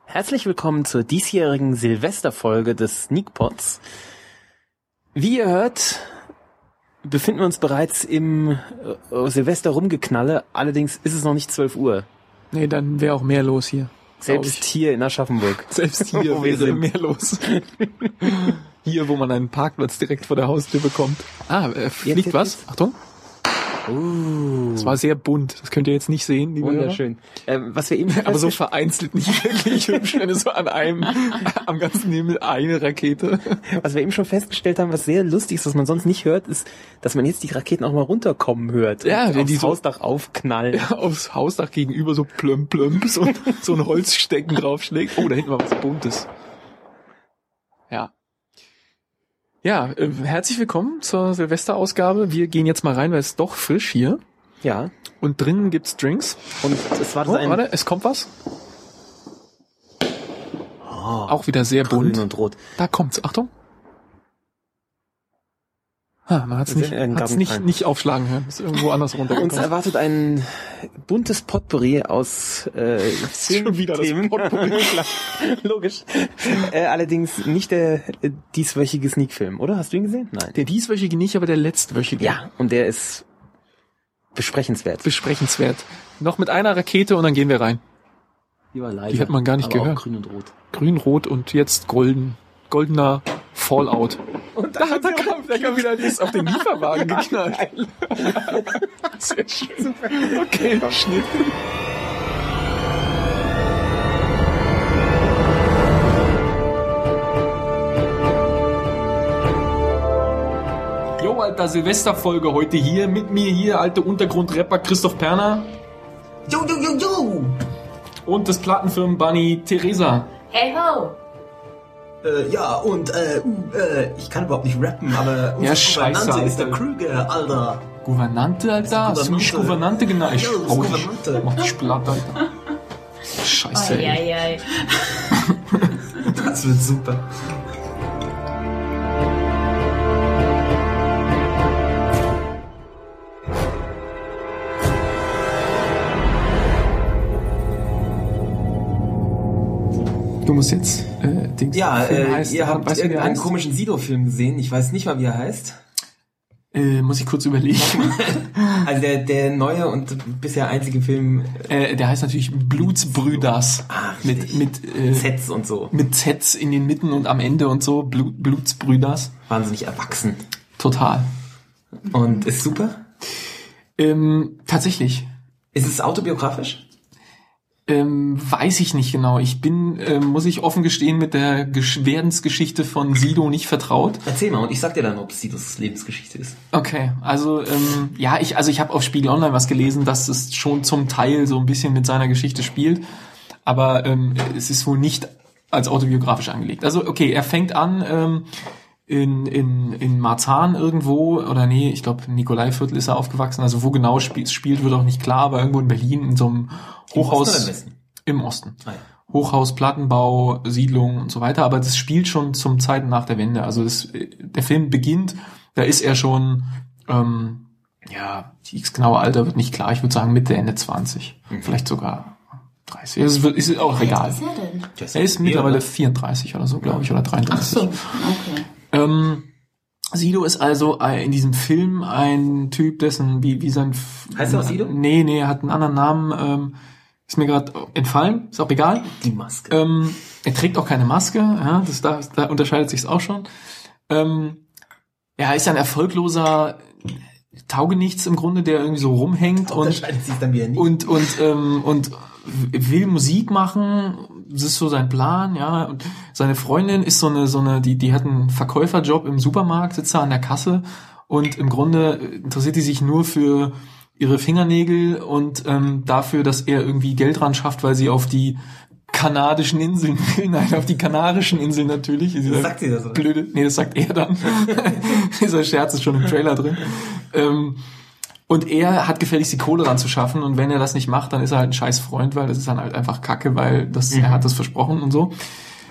Herzlich willkommen zur diesjährigen Silvesterfolge des Sneakpods. Wie ihr hört, befinden wir uns bereits im Silvester-Rumgeknalle. Allerdings ist es noch nicht 12 Uhr. Nee, dann wäre auch mehr los hier. Selbst hier in Aschaffenburg. Selbst hier wäre mehr los. Hier, wo man einen Parkplatz direkt vor der Haustür bekommt. Fliegt jetzt, was? Achtung. Das war sehr bunt. Das könnt ihr jetzt nicht sehen, liebe wunderschön. Was wir eben aber so vereinzelt nicht wirklich hübsch, wenn es so am ganzen Himmel eine Rakete. Was wir eben schon festgestellt haben, was sehr lustig ist, was man sonst nicht hört, ist, dass man jetzt die Raketen auch mal runterkommen hört. Ja, wenn die aufs Hausdach aufknallen. Ja, aufs Hausdach gegenüber so plömp so ein Holzstecken draufschlägt. Oh, da hinten war was Buntes. Ja. Ja, herzlich willkommen zur Silvesterausgabe. Wir gehen jetzt mal rein, weil es ist doch frisch hier. Ja. Und drinnen gibt's Drinks. Und es war warte, es kommt was. Auch wieder sehr bunt. Grün und rot. Da kommt's. Achtung. Man hat's nicht aufschlagen hören. Ist irgendwo anders runtergekommen. Uns erwartet ein buntes Potpourri aus schon wieder Themen. Das Potpourri. Logisch. Allerdings nicht der dieswöchige Sneakfilm, oder? Hast du ihn gesehen? Nein. Der dieswöchige nicht, aber der letztwöchige. Ja, und der ist besprechenswert. Noch mit einer Rakete und dann gehen wir rein. Die war leise. Die hat man gar nicht aber gehört. Auch grün und rot. Grün, rot und jetzt golden. Goldener Fallout. Und da kam wieder das auf den Lieferwagen geknallt. Sehr schön. Super. Okay, Schnitt. Jo, alter, Silvesterfolge heute hier. Mit mir hier, alter Untergrundrapper Christoph Perner. Jo. Und das Plattenfirmen-Bunny Theresa. Hey ho! Ich kann überhaupt nicht rappen, aber unsere Gouvernante ist der Krüger, Alter. Gouvernante, Alter? Hast du mich Gouvernante genannt? Ich Gouvernante. Mach dich platt, Alter. Scheiße, ey. Das wird super. Du musst jetzt ihr habt irgendeinen komischen Sido-Film gesehen. Ich weiß nicht mal, wie er heißt. Muss ich kurz überlegen. Also der neue und bisher einzige Film. Der heißt natürlich Blutsbrüders. Mit Zs und so. Mit Zs in den Mitten und am Ende und so. Blutsbrüders. Wahnsinnig erwachsen. Total. Und ist super? Tatsächlich. Ist es autobiografisch? Weiß ich nicht genau. Ich bin, muss ich offen gestehen, mit der Werdensgeschichte von Sido nicht vertraut. Erzähl mal und ich sag dir dann, ob es Sidos Lebensgeschichte ist. Okay, also ich habe auf Spiegel Online was gelesen, dass es schon zum Teil so ein bisschen mit seiner Geschichte spielt, aber es ist wohl nicht als autobiografisch angelegt. Also okay, er fängt an in Marzahn irgendwo, oder nee, ich glaube Nikolaiviertel ist er aufgewachsen, also wo genau spielt, wird auch nicht klar, aber irgendwo in Berlin in so einem Hochhaus. Im Osten. Ah, ja. Hochhaus, Plattenbau, Siedlung und so weiter, aber das spielt schon zum Zeiten nach der Wende. Also der Film beginnt, da ist er schon, das genaue Alter wird nicht klar, ich würde sagen Mitte, Ende 20. Vielleicht sogar 30. Das ist auch egal. Was ist er denn? Er ist mittlerweile 34 oder so, glaube ich, oder 33. Ach so, okay. Sido ist also in diesem Film ein Typ, dessen, wie sein... Heißt er auch Sido? Nee, er hat einen anderen Namen, ist mir gerade entfallen, ist auch egal. Die Maske. Er trägt auch keine Maske, ja, da unterscheidet sich's auch schon. Er ist ein erfolgloser Taugenichts im Grunde, der irgendwie so rumhängt und will Musik machen. Das ist so sein Plan, ja. Und seine Freundin ist so eine, die hat einen Verkäuferjob im Supermarkt, sitzt da an der Kasse und im Grunde interessiert die sich nur für ihre Fingernägel und dafür, dass er irgendwie Geld ran schafft, weil sie auf die kanadischen Inseln will. Nein, auf die Kanarischen Inseln natürlich. Das sagt sie das, oder? Blöde. Nee, das sagt er dann. Dieser Scherz ist schon im Trailer drin. Und er hat gefälligst die Kohle ranzuschaffen und wenn er das nicht macht, dann ist er halt ein scheiß Freund, weil das ist dann halt einfach Kacke, weil er hat das versprochen und so.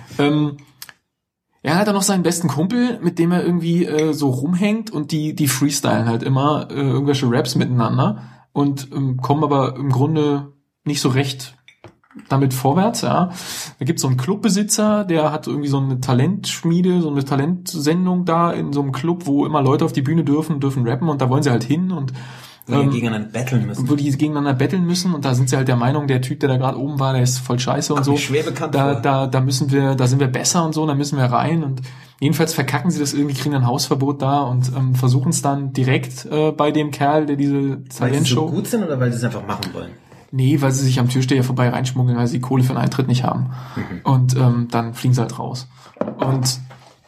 Er hat dann noch seinen besten Kumpel, mit dem er irgendwie so rumhängt und die freestylen halt immer irgendwelche Raps miteinander und kommen aber im Grunde nicht so recht damit vorwärts, ja. Da gibt's so einen Clubbesitzer, der hat irgendwie so eine Talentschmiede, so eine Talentsendung da in so einem Club, wo immer Leute auf die Bühne dürfen rappen und da wollen sie halt hin und wo die gegeneinander betteln müssen und da sind sie halt der Meinung, der Typ, der da gerade oben war, der ist voll scheiße und so. Schwer bekannt da sind wir besser und so, da müssen wir rein und jedenfalls verkacken sie das irgendwie, kriegen ein Hausverbot da und versuchen es dann direkt bei dem Kerl, der diese Talentshow... Weil sie so gut sind oder weil sie es einfach machen wollen? Nee, weil sie sich am Türsteher vorbei reinschmuggeln, weil sie die Kohle für einen Eintritt nicht haben. Und dann fliegen sie halt raus. Und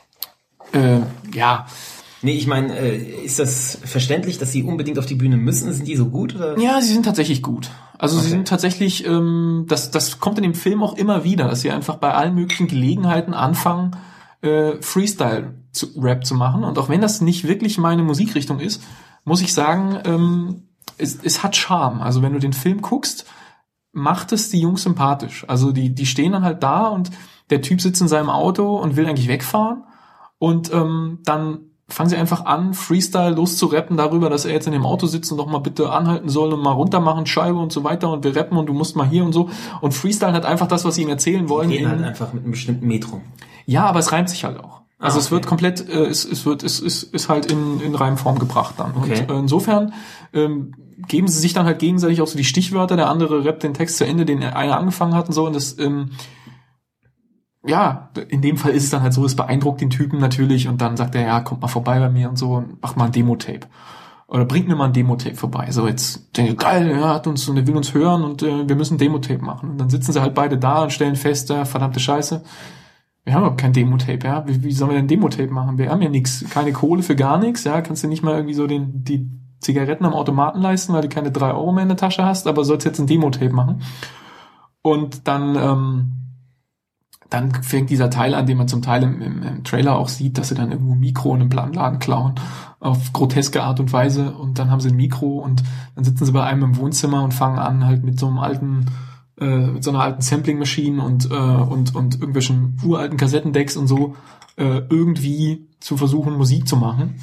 ja... Nee, ich meine, ist das verständlich, dass sie unbedingt auf die Bühne müssen? Sind die so gut? Oder? Ja, sie sind tatsächlich gut. Also sie sind tatsächlich, das kommt in dem Film auch immer wieder, dass sie einfach bei allen möglichen Gelegenheiten anfangen, Freestyle-Rap zu machen. Und auch wenn das nicht wirklich meine Musikrichtung ist, muss ich sagen, es hat Charme. Also wenn du den Film guckst, macht es die Jungs sympathisch. Also die stehen dann halt da und der Typ sitzt in seinem Auto und will eigentlich wegfahren. Und dann fangen sie einfach an, Freestyle loszurappen darüber, dass er jetzt in dem Auto sitzt und doch mal bitte anhalten soll und mal runter machen, Scheibe und so weiter und wir rappen und du musst mal hier und so. Und Freestyle hat einfach das, was sie ihm erzählen wollen. Die reden halt einfach mit einem bestimmten Metro. Ja, aber es reimt sich halt auch. Also es wird komplett, es ist halt in Reimform gebracht dann. Okay. Und insofern geben sie sich dann halt gegenseitig auch so die Stichwörter, der andere rappt den Text zu Ende, den einer angefangen hat und so und das ja, in dem Fall ist es dann halt so, es beeindruckt den Typen natürlich und dann sagt er, ja, kommt mal vorbei bei mir und so und macht mal ein Demo-Tape. Oder bringt mir mal ein Demo-Tape vorbei. So jetzt, geil, er hat uns und er will uns hören und wir müssen ein Demo-Tape machen. Und dann sitzen sie halt beide da und stellen fest, verdammte Scheiße, wir haben überhaupt kein Demo-Tape, ja. Wie sollen wir denn ein Demo-Tape machen? Wir haben ja nichts, keine Kohle für gar nichts, ja. Kannst du nicht mal irgendwie so die Zigaretten am Automaten leisten, weil du keine 3 Euro mehr in der Tasche hast, aber sollst jetzt ein Demo-Tape machen. Und dann fängt dieser Teil an, den man zum Teil im Trailer auch sieht, dass sie dann irgendwo ein Mikro in einem Plattenladen klauen, auf groteske Art und Weise, und dann haben sie ein Mikro und dann sitzen sie bei einem im Wohnzimmer und fangen an halt mit so einer alten Sampling-Maschine und irgendwelchen uralten Kassettendecks und so irgendwie zu versuchen, Musik zu machen.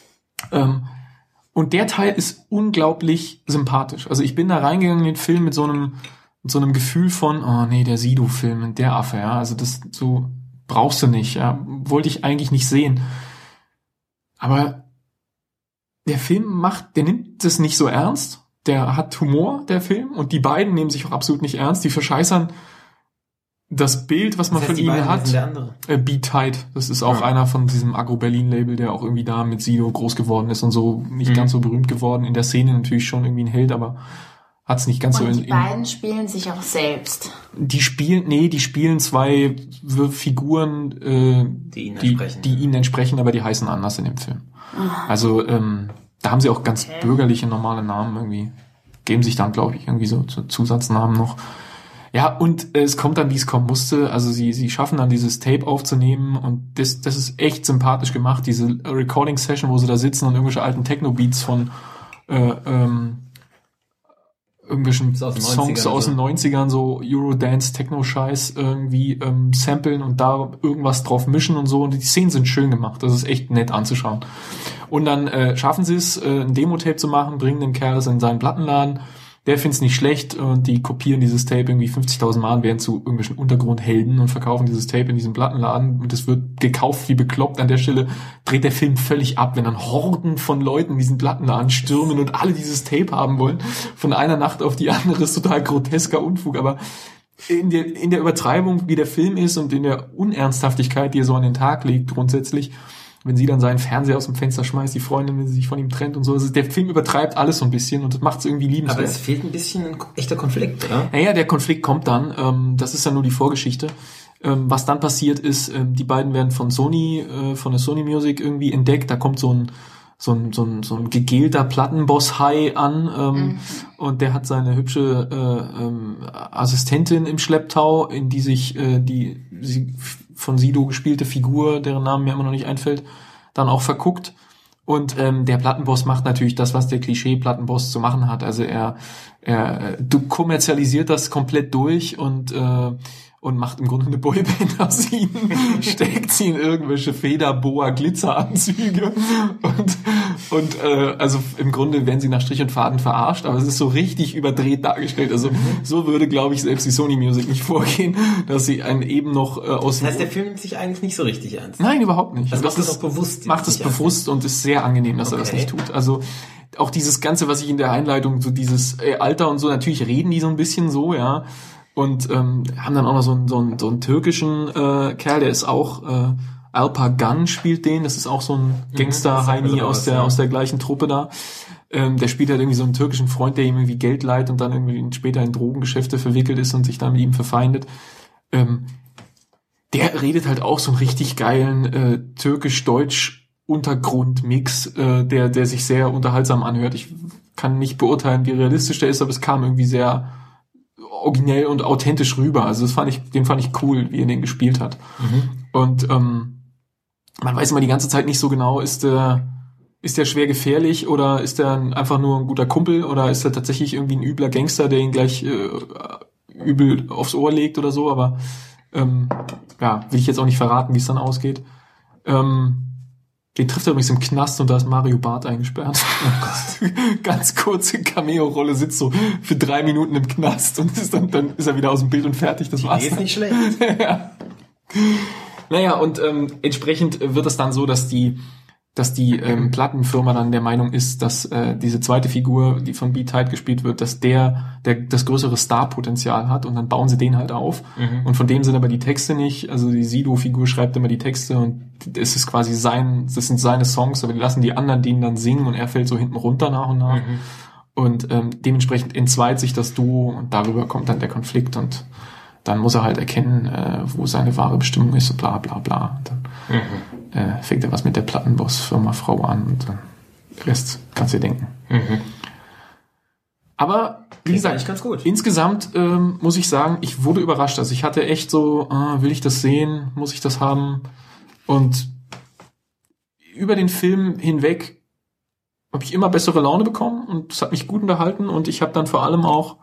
Und der Teil ist unglaublich sympathisch. Also ich bin da reingegangen in den Film mit so einem Gefühl von, oh nee, der Sido-Film, der Affe, ja, also das so brauchst du nicht, ja, wollte ich eigentlich nicht sehen. Aber der Film der nimmt das nicht so ernst, der hat Humor, der Film, und die beiden nehmen sich auch absolut nicht ernst, die verscheißern das Bild, was man von ihnen hat. Beat Tight, das ist auch einer von diesem Agro-Berlin-Label, der auch irgendwie da mit Sido groß geworden ist und so, nicht ganz so berühmt geworden, in der Szene natürlich schon irgendwie ein Held, aber hat's nicht ganz und so die beiden spielen sich auch selbst. Die spielen 2 Figuren, die ihnen entsprechen, aber die heißen anders in dem Film. Also, da haben sie auch ganz bürgerliche, normale Namen irgendwie. Geben sich dann, glaube ich, irgendwie so Zusatznamen noch. Ja, und es kommt dann, wie es kommen musste. Also sie schaffen dann dieses Tape aufzunehmen und das ist echt sympathisch gemacht. Diese Recording-Session, wo sie da sitzen und irgendwelche alten Techno-Beats von irgendwelchen Songs aus den 90ern, so Eurodance, Techno-Scheiß irgendwie samplen und da irgendwas drauf mischen und so. Und die Szenen sind schön gemacht. Das ist echt nett anzuschauen. Und dann schaffen sie es, ein Demo-Tape zu machen, bringen den Kerl in seinen Plattenladen. Der find's nicht schlecht und die kopieren dieses Tape irgendwie 50.000 Mal, werden zu irgendwelchen Untergrundhelden und verkaufen dieses Tape in diesem Plattenladen und es wird gekauft wie bekloppt. An der Stelle dreht der Film völlig ab, wenn dann Horden von Leuten in diesen Plattenladen stürmen und alle dieses Tape haben wollen. Von einer Nacht auf die andere ist total grotesker Unfug, aber in der Übertreibung, wie der Film ist und in der Unernsthaftigkeit, die er so an den Tag legt grundsätzlich, wenn sie dann seinen Fernseher aus dem Fenster schmeißt, die Freundin, wenn sie sich von ihm trennt und so. Also der Film übertreibt alles so ein bisschen und das macht es irgendwie liebenswert. Aber es fehlt ein bisschen ein echter Konflikt, oder? Naja, der Konflikt kommt dann. Das ist ja nur die Vorgeschichte. Was dann passiert ist, die beiden werden von der Sony Music irgendwie entdeckt. Da kommt so ein gegelter Plattenboss-Hai an und der hat seine hübsche Assistentin im Schlepptau, in die sich sie von Sido gespielte Figur, deren Namen mir immer noch nicht einfällt, dann auch verguckt. Und der Plattenboss macht natürlich das, was der Klischee-Plattenboss zu machen hat. Also er kommerzialisiert das komplett durch und und macht im Grunde eine Boyband aus ihnen, steckt sie in irgendwelche Feder-Boa-Glitzeranzüge und also im Grunde werden sie nach Strich und Faden verarscht, aber es ist so richtig überdreht dargestellt. Also so würde, glaube ich, selbst die Sony Music nicht vorgehen, dass sie einen eben noch aus... Das heißt, der Film nimmt sich eigentlich nicht so richtig ernst? Nein, überhaupt nicht. Also macht das auch bewusst? Macht es bewusst und ist sehr angenehm, dass er das nicht tut. Also auch dieses Ganze, was ich in der Einleitung, so dieses Alter und so, natürlich reden die so ein bisschen so, ja, und haben dann auch noch so einen türkischen Kerl, der ist auch Alper Gun spielt den, das ist auch so ein Gangster-Heini aus der gleichen Truppe da. Der spielt halt irgendwie so einen türkischen Freund, der ihm irgendwie Geld leiht und dann irgendwie später in Drogengeschäfte verwickelt ist und sich dann mit ihm verfeindet. Der redet halt auch so einen richtig geilen türkisch-deutsch-Untergrundmix, der sich sehr unterhaltsam anhört. Ich kann nicht beurteilen, wie realistisch der ist, aber es kam irgendwie sehr originell und authentisch rüber. Also den fand ich cool, wie er den gespielt hat. Und man weiß immer die ganze Zeit nicht so genau, ist der schwer gefährlich oder ist der einfach nur ein guter Kumpel oder ist er tatsächlich irgendwie ein übler Gangster, der ihn gleich übel aufs Ohr legt oder so, aber will ich jetzt auch nicht verraten, wie es dann ausgeht. Den trifft er übrigens im Knast und da ist Mario Barth eingesperrt. Ganz kurze Cameo-Rolle, sitzt so für 3 Minuten im Knast und dann ist er wieder aus dem Bild und fertig. Das war's. Ist nicht schlecht. Ja. Naja, und entsprechend wird es dann so, dass die Plattenfirma dann der Meinung ist, dass diese zweite Figur, die von B-Tight gespielt wird, dass der das größere Starpotenzial hat und dann bauen sie den halt auf. Und von dem sind aber die Texte nicht. Also die Sido-Figur schreibt immer die Texte und es ist quasi das sind seine Songs, aber die lassen die anderen den dann singen und er fällt so hinten runter nach und nach. Und dementsprechend entzweit sich das Duo und darüber kommt dann der Konflikt und dann muss er halt erkennen, wo seine wahre Bestimmung ist und bla bla bla. Und dann fängt er was mit der Plattenboss-Firma Frau an und dann Rest kannst du dir denken. Aber wie gesagt, ganz gut. Insgesamt muss ich sagen, ich wurde überrascht. Also ich hatte echt so, will ich das sehen? Muss ich das haben? Und über den Film hinweg habe ich immer bessere Laune bekommen und es hat mich gut unterhalten und ich habe dann vor allem auch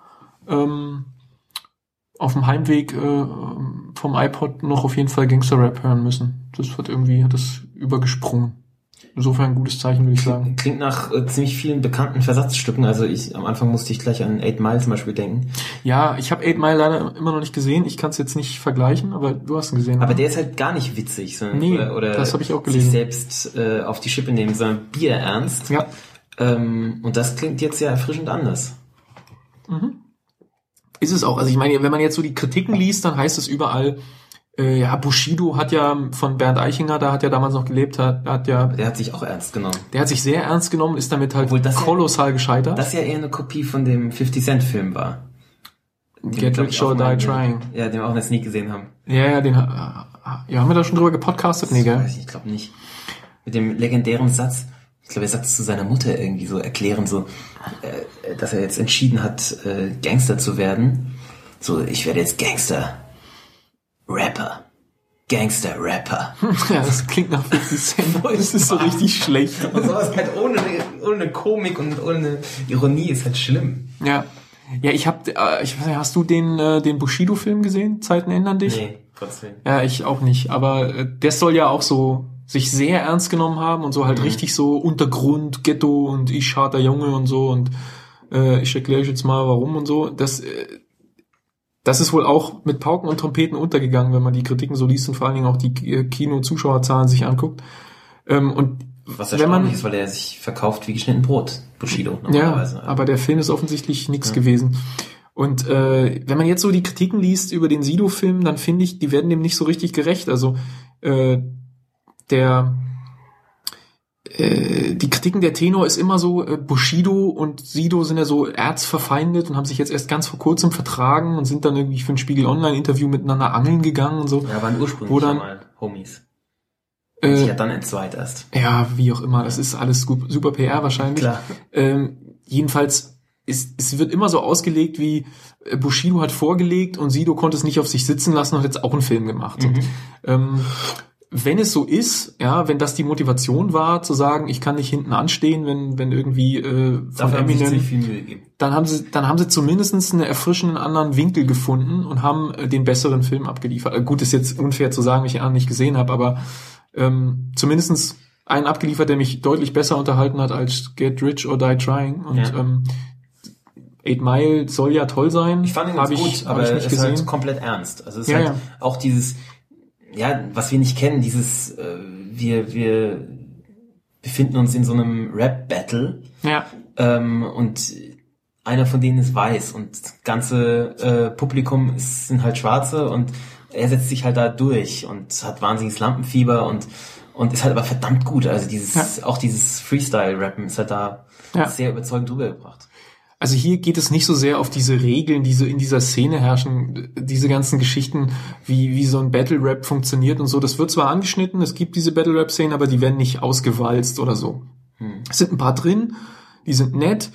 auf dem Heimweg vom iPod noch auf jeden Fall Gangster-Rap hören müssen. Das hat das übergesprungen. Insofern ein gutes Zeichen, würde ich sagen. Klingt nach ziemlich vielen bekannten Versatzstücken. Also am Anfang musste ich gleich an 8 Mile zum Beispiel denken. Ja, ich habe 8 Mile leider immer noch nicht gesehen. Ich kann es jetzt nicht vergleichen, aber du hast ihn gesehen. Aber der ist halt gar nicht witzig, sondern oder das habe ich auch gelesen. Sich selbst auf die Schippe nehmen, sondern bierernst. Ja. Und das klingt jetzt ja erfrischend anders. Ist es auch. Also ich meine, wenn man jetzt so die Kritiken liest, dann heißt es überall, Bushido hat ja von Bernd Eichinger, da hat ja damals noch gelebt, der hat sich auch ernst genommen. Der hat sich sehr ernst genommen, ist damit halt kolossal gescheitert. Das ja eher eine Kopie von dem 50 Cent Film war. Get Rich or Die Trying. Ja, den wir auch in der Sneak gesehen haben. Ja, haben wir da schon drüber gepodcastet? Nee, gell? Ich glaube nicht. Mit dem legendären Satz, ich glaube, er sagt es zu seiner Mutter irgendwie so erklären, so, dass er jetzt entschieden hat, Gangster zu werden. So, ich werde jetzt Gangster-Rapper. Ja, das klingt nach 50 Cent. Das ist so richtig schlecht. Und sowas halt ohne Komik und ohne Ironie ist halt schlimm. Ja. Ja, ich weiß nicht, hast du den Bushido-Film gesehen? Zeiten ändern dich? Nee, trotzdem. Ja, ich auch nicht. Aber der soll ja auch so sich sehr ernst genommen haben und so halt richtig so Untergrund, Ghetto und ich harter Junge und so und ich erkläre euch jetzt mal warum und so. Das ist wohl auch mit Pauken und Trompeten untergegangen, wenn man die Kritiken so liest und vor allen Dingen auch die Kino-Zuschauerzahlen sich anguckt. Und was erstaunlich ist, weil er sich verkauft wie geschnitten Brot, Bushido. Ja, aber der Film ist offensichtlich nichts gewesen. Und wenn man jetzt so die Kritiken liest über den Sido-Film, dann finde ich, die werden dem nicht so richtig gerecht. Also die Kritiken der Tenor ist immer so, Bushido und Sido sind ja so erzverfeindet und haben sich jetzt erst ganz vor kurzem vertragen und sind dann irgendwie für ein Spiegel Online-Interview miteinander angeln gegangen und so. Ja, waren ursprünglich mal Homies. Und sich ja dann entzweit erst. Ja, wie auch immer, das ist alles super PR wahrscheinlich. Klar. Jedenfalls, es wird immer so ausgelegt wie, Bushido hat vorgelegt und Sido konnte es nicht auf sich sitzen lassen und hat jetzt auch einen Film gemacht. Und, wenn es so ist, ja, wenn das die Motivation war, zu sagen, ich kann nicht hinten anstehen, wenn irgendwie von Eminem, viel Mühe gegeben. dann haben sie zumindest einen erfrischenden anderen Winkel gefunden und haben den besseren Film abgeliefert. Gut, ist jetzt unfair zu sagen, ich ihn nicht gesehen habe, aber zumindest einen abgeliefert, der mich deutlich besser unterhalten hat als Get Rich or Die Trying. Und 8 Mile soll ja toll sein. Ich fand ihn ganz gut, aber es es ist halt komplett ernst. Also es ist Ja, halt ja. auch dieses, ja, was wir nicht kennen, dieses, wir befinden uns in so einem Rap-Battle Ja. und einer von denen ist weiß und das ganze Publikum sind halt Schwarze und er setzt sich halt da durch und hat wahnsinniges Lampenfieber und ist halt aber verdammt gut. Also auch dieses Freestyle-Rappen ist halt da sehr überzeugend rübergebracht. Also hier geht es nicht so sehr auf diese Regeln, die so in dieser Szene herrschen, diese ganzen Geschichten, wie so ein Battle-Rap funktioniert und so. Das wird zwar angeschnitten, es gibt diese Battle-Rap-Szenen, aber die werden nicht ausgewalzt oder so. Es sind ein paar drin, die sind nett,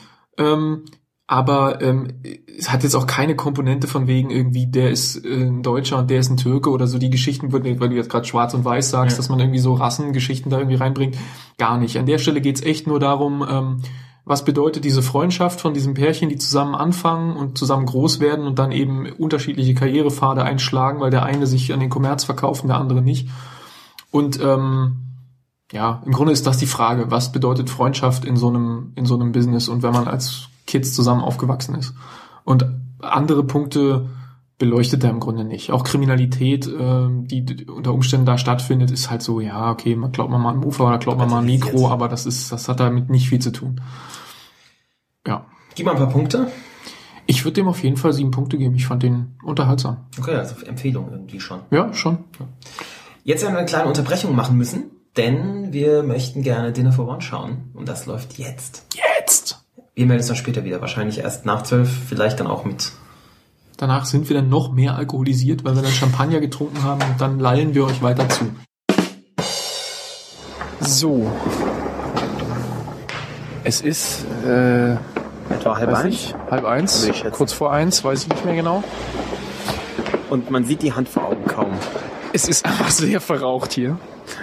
aber es hat jetzt auch keine Komponente von wegen irgendwie, der ist ein Deutscher und der ist ein Türke oder so. Die Geschichten, weil du jetzt gerade schwarz und weiß sagst, dass man irgendwie so Rassengeschichten da irgendwie reinbringt, gar nicht. An der Stelle geht's echt nur darum, was bedeutet diese Freundschaft von diesem Pärchen, die zusammen anfangen und zusammen groß werden und dann eben unterschiedliche Karrierepfade einschlagen, weil der eine sich an den Kommerz verkauft und der andere nicht. Und im Grunde ist das die Frage, was bedeutet Freundschaft in so einem Business und wenn man als Kids zusammen aufgewachsen ist. Und andere Punkte beleuchtet er im Grunde nicht. Auch Kriminalität, die unter Umständen da stattfindet, ist halt so, ja, okay, man glaubt man mal ein Ufer oder glaubt man mal ein Mikro, aber das hat damit nicht viel zu tun. Ja. Gib mal ein paar Punkte. Ich würde dem auf jeden Fall 7 Punkte geben. Ich fand den unterhaltsam. Okay, also Empfehlung irgendwie schon. Ja, schon. Jetzt werden wir eine kleine Unterbrechung machen müssen, denn wir möchten gerne Dinner for One schauen und das läuft jetzt. Jetzt! Wir melden uns dann später wieder, wahrscheinlich erst nach 12, vielleicht dann auch mit. Danach sind wir dann noch mehr alkoholisiert, weil wir dann Champagner getrunken haben und dann lallen wir euch weiter zu. So. Es ist Etwa halb weiß eins. nicht, 12:30, Würde ich schätzen. kurz vor 1, weiß ich nicht mehr genau. Und man sieht die Hand vor Augen kaum. Es ist einfach sehr verraucht hier.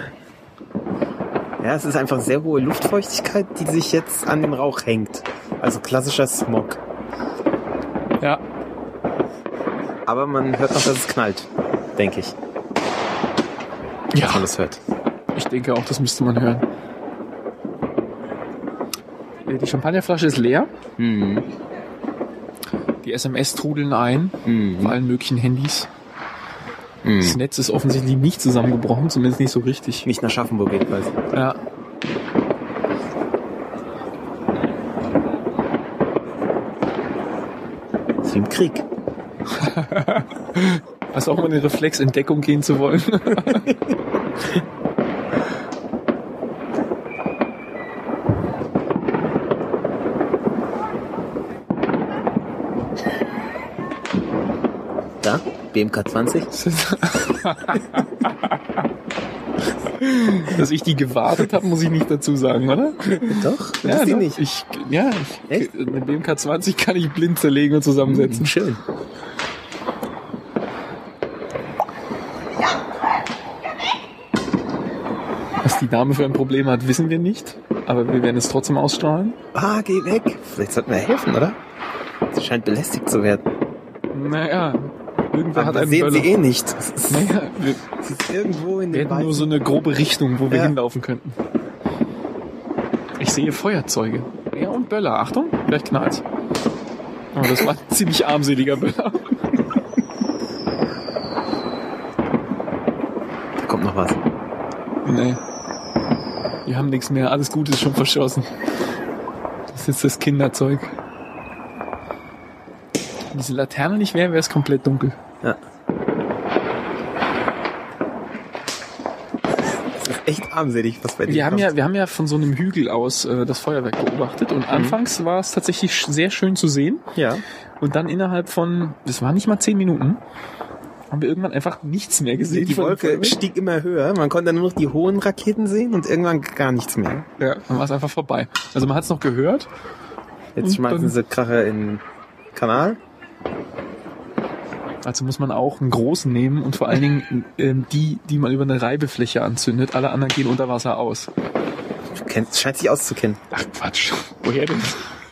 Ja, es ist einfach sehr hohe Luftfeuchtigkeit, die sich jetzt an dem Rauch hängt. Also klassischer Smog. Ja. Aber man hört noch, dass es knallt, denke ich. Ja, Dass man das hört. ich denke auch, das müsste man hören. Die Champagnerflasche ist leer. Mhm. Die SMS trudeln ein, Mhm. auf allen möglichen Handys. Das Netz ist offensichtlich nicht zusammengebrochen, zumindest nicht so richtig. Nicht nach Schaffenburg jedenfalls. Ja. Das ist wie im Krieg. Hast auch mal den Reflex, in Deckung gehen zu wollen? Da, BMK 20. Dass ich die gewartet habe, muss ich nicht dazu sagen, oder? Doch, das ist die doch. nicht. Echt? Eine BMK 20 kann ich blind zerlegen und zusammensetzen. Schön. Was die Dame für ein Problem hat, wissen wir nicht. Aber wir werden es trotzdem ausstrahlen. Ah, geh weg. Vielleicht sollten wir helfen, oder? Sie scheint belästigt zu werden. Naja, irgendwer Aber hat das einen sehen Böller. sie eh nicht. Das ist, Naja, wir das ist irgendwo in den hätten nur Weißen. so eine grobe Richtung, wo wir Ja. hinlaufen könnten. Ich sehe Feuerzeuge. Ja, und Böller. Achtung, vielleicht knallt's. Aber das war ein ziemlich armseliger Böller. Da kommt noch was. Nee. Wir haben nichts mehr. Alles Gute ist schon verschossen. Das ist jetzt das Kinderzeug. Wenn diese Laterne nicht wäre, wäre es komplett dunkel. Ja. Das ist echt armselig, was bei dir Wir kommt. haben ja von so einem Hügel aus das Feuerwerk beobachtet und anfangs war es tatsächlich sehr schön zu sehen. Ja. Und dann innerhalb von, das war nicht mal 10 Minuten, haben wir irgendwann einfach nichts mehr gesehen. Die von dem Wolke Feuerwerk. stieg immer höher. Man konnte dann nur noch die hohen Raketen sehen und irgendwann gar nichts mehr. Ja, dann war es einfach vorbei. Also man hat es noch gehört. Jetzt Und schmeißen dann- sie Kracher in den Kanal. Also muss man auch einen großen nehmen und vor allen Dingen die man über eine Reibefläche anzündet. Alle anderen gehen unter Wasser aus. Scheint sich auszukennen. Ach Quatsch. Woher denn?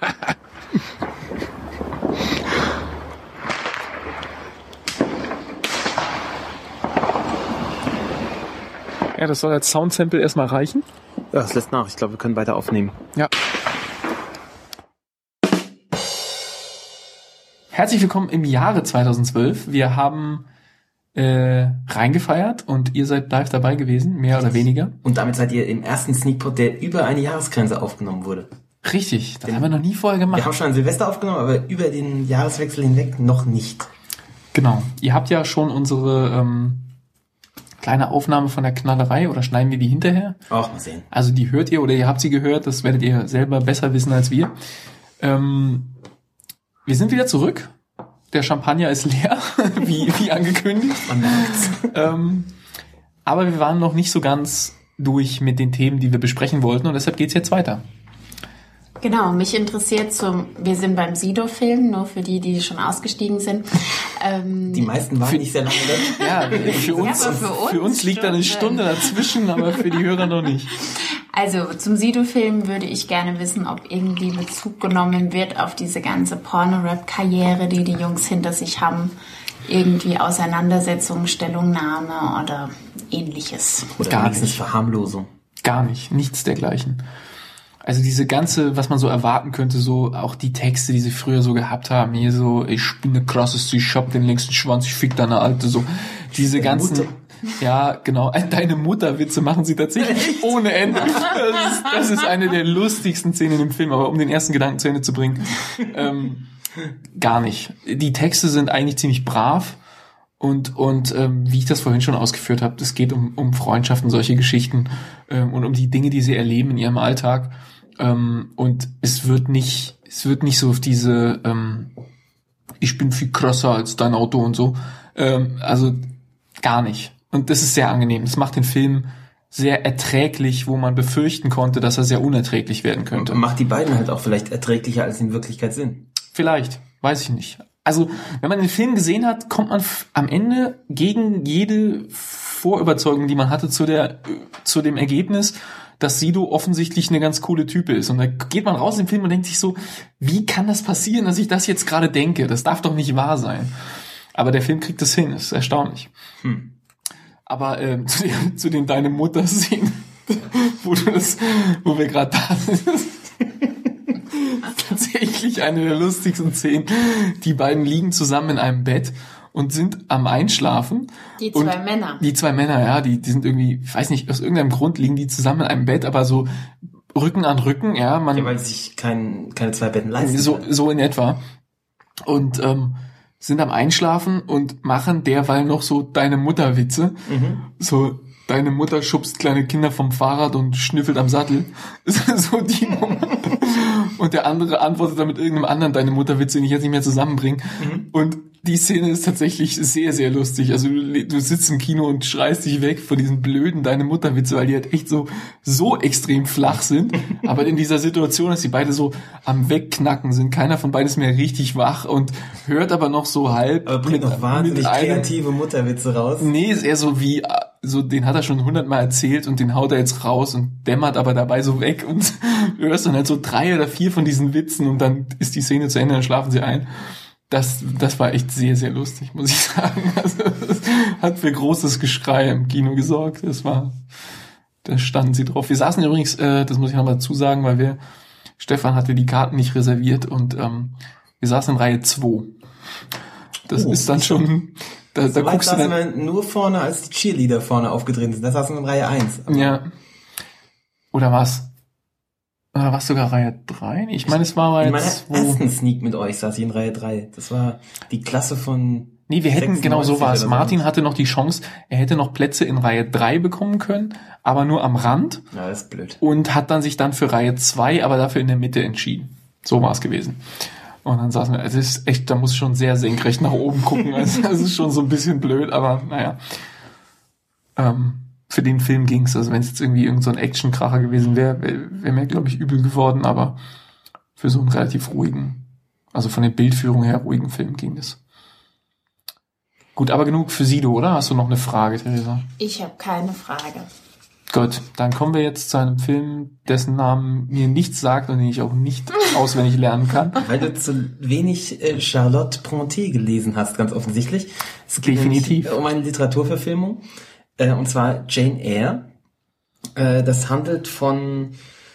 Ja, das soll als Soundsample erstmal reichen. Ja, das lässt nach. Ich glaube, wir können weiter aufnehmen. Ja. Herzlich willkommen im Jahre 2012. Wir haben reingefeiert und ihr seid live dabei gewesen, mehr oder weniger. Und damit seid ihr im ersten Sneakpot, der über eine Jahresgrenze aufgenommen wurde. Richtig, das haben wir noch nie vorher gemacht. Wir haben schon an Silvester aufgenommen, aber über den Jahreswechsel hinweg noch nicht. Genau. Ihr habt ja schon unsere kleine Aufnahme von der Knallerei, oder schneiden wir die hinterher? Auch mal sehen. Also die hört ihr oder ihr habt sie gehört, das werdet ihr selber besser wissen als wir. Wir sind wieder zurück. Der Champagner ist leer, wie angekündigt. Man merkt's. Aber wir waren noch nicht so ganz durch mit den Themen, die wir besprechen wollten, und deshalb geht's jetzt weiter. Genau, mich interessiert wir sind beim Sido-Film, nur für die schon ausgestiegen sind. Die meisten waren nicht sehr lange da. Ja, für uns liegt da eine Stunde dazwischen, aber für die Hörer noch nicht. Also zum Sido-Film würde ich gerne wissen, ob irgendwie Bezug genommen wird auf diese ganze Porno-Rap-Karriere, die Jungs hinter sich haben. Irgendwie Auseinandersetzung, Stellungnahme oder ähnliches. Oder Gar wenigstens nicht. Verharmlosung. Gar nicht, nichts dergleichen. Also diese ganze, was man so erwarten könnte, so auch die Texte, die sie früher so gehabt haben, hier so, ich bin der krasseste, ich hab den längsten Schwanz, ich fick deine Alte, so diese ganzen, Mutter. ja genau, deine Mutter-Witze machen sie tatsächlich ohne Ende. Das ist eine der lustigsten Szenen im Film, aber um den ersten Gedanken zu Ende zu bringen, gar nicht. Die Texte sind eigentlich ziemlich brav. Und wie ich das vorhin schon ausgeführt habe, es geht um Freundschaften, solche Geschichten und um die Dinge, die sie erleben in ihrem Alltag. Und es wird nicht so auf diese ich bin viel krasser als dein Auto und so. Also gar nicht. Und das ist sehr angenehm. Das macht den Film sehr erträglich, wo man befürchten konnte, dass er sehr unerträglich werden könnte. Und macht die beiden halt auch vielleicht erträglicher, als sie in Wirklichkeit sind. Vielleicht, weiß ich nicht. Also, wenn man den Film gesehen hat, kommt man am Ende gegen jede Vorüberzeugung, die man hatte, zu dem Ergebnis, dass Sido offensichtlich eine ganz coole Type ist. Und da geht man raus im Film und denkt sich so, wie kann das passieren, dass ich das jetzt gerade denke? Das darf doch nicht wahr sein. Aber der Film kriegt das hin, das ist erstaunlich. Aber zu den Deine Mutter-Szenen, wo wir gerade da sind, tatsächlich eine der lustigsten Szenen. Die beiden liegen zusammen in einem Bett und sind am Einschlafen. Die zwei Männer, ja, die sind irgendwie, ich weiß nicht, aus irgendeinem Grund liegen die zusammen in einem Bett, aber so Rücken an Rücken, ja. Ja, weil sie sich keine zwei Betten leisten können. So in etwa. Und sind am Einschlafen und machen derweil noch so Deine Mutter-Witze. So, deine Mutter schubst kleine Kinder vom Fahrrad und schnüffelt am Sattel. So die Nummer. Und der andere antwortet dann mit irgendeinem anderen Deine Mutter-Witz, den ich jetzt nicht mehr zusammenbringe. Und die Szene ist tatsächlich sehr, sehr lustig. Also du sitzt im Kino und schreist dich weg von diesen blöden Deine Mutter-Witze, weil die halt echt so extrem flach sind. Aber in dieser Situation, dass die beide so am Wegknacken sind, keiner von beiden ist mehr richtig wach und hört aber noch so halb. Aber bringt noch wahnsinnig kreative Mutterwitze raus. Nee, ist eher so wie, den hat er schon 100-mal erzählt und den haut er jetzt raus und dämmert aber dabei so weg und du hörst dann halt so 3 oder 4 von diesen Witzen und dann ist die Szene zu Ende, dann schlafen sie ein. Das war echt sehr, sehr lustig, muss ich sagen. Also, das hat für großes Geschrei im Kino gesorgt. Da standen sie drauf. Wir saßen übrigens, das muss ich nochmal dazu sagen, weil Stefan hatte die Karten nicht reserviert und wir saßen in Reihe 2. Das ist dann schon, da guckst du dann. Wir nur vorne, als die Cheerleader vorne aufgetreten sind. Das saßen wir in Reihe 1. Ja. Oder was? Oder war es sogar Reihe 3? Ich meine, es war Reihe 2. In meiner ersten Sneak mit euch saß ich in Reihe 3. Das war die Klasse von... Nee, wir hätten, genau so war es. Martin hatte noch die Chance, er hätte noch Plätze in Reihe 3 bekommen können, aber nur am Rand. Ja, das ist blöd. Und hat dann sich dann für Reihe 2, aber dafür in der Mitte entschieden. So war es gewesen. Und dann saßen wir, es ist echt, da muss schon sehr senkrecht nach oben gucken. Also, das ist schon so ein bisschen blöd, aber naja. Für den Film ging's. Also wenn es jetzt irgendwie irgend so ein Actionkracher gewesen wäre, wäre mir, glaube ich, übel geworden, aber für so einen relativ ruhigen, also von der Bildführung her ruhigen Film ging es. Gut, aber genug für Sido, oder? Hast du noch eine Frage, Theresa? Ich habe keine Frage. Gut, dann kommen wir jetzt zu einem Film, dessen Namen mir nichts sagt und den ich auch nicht auswendig lernen kann. Weil du zu wenig Charlotte Brontë gelesen hast, ganz offensichtlich. Es geht Definitiv. um eine Literaturverfilmung, und zwar Jane Eyre. Das handelt von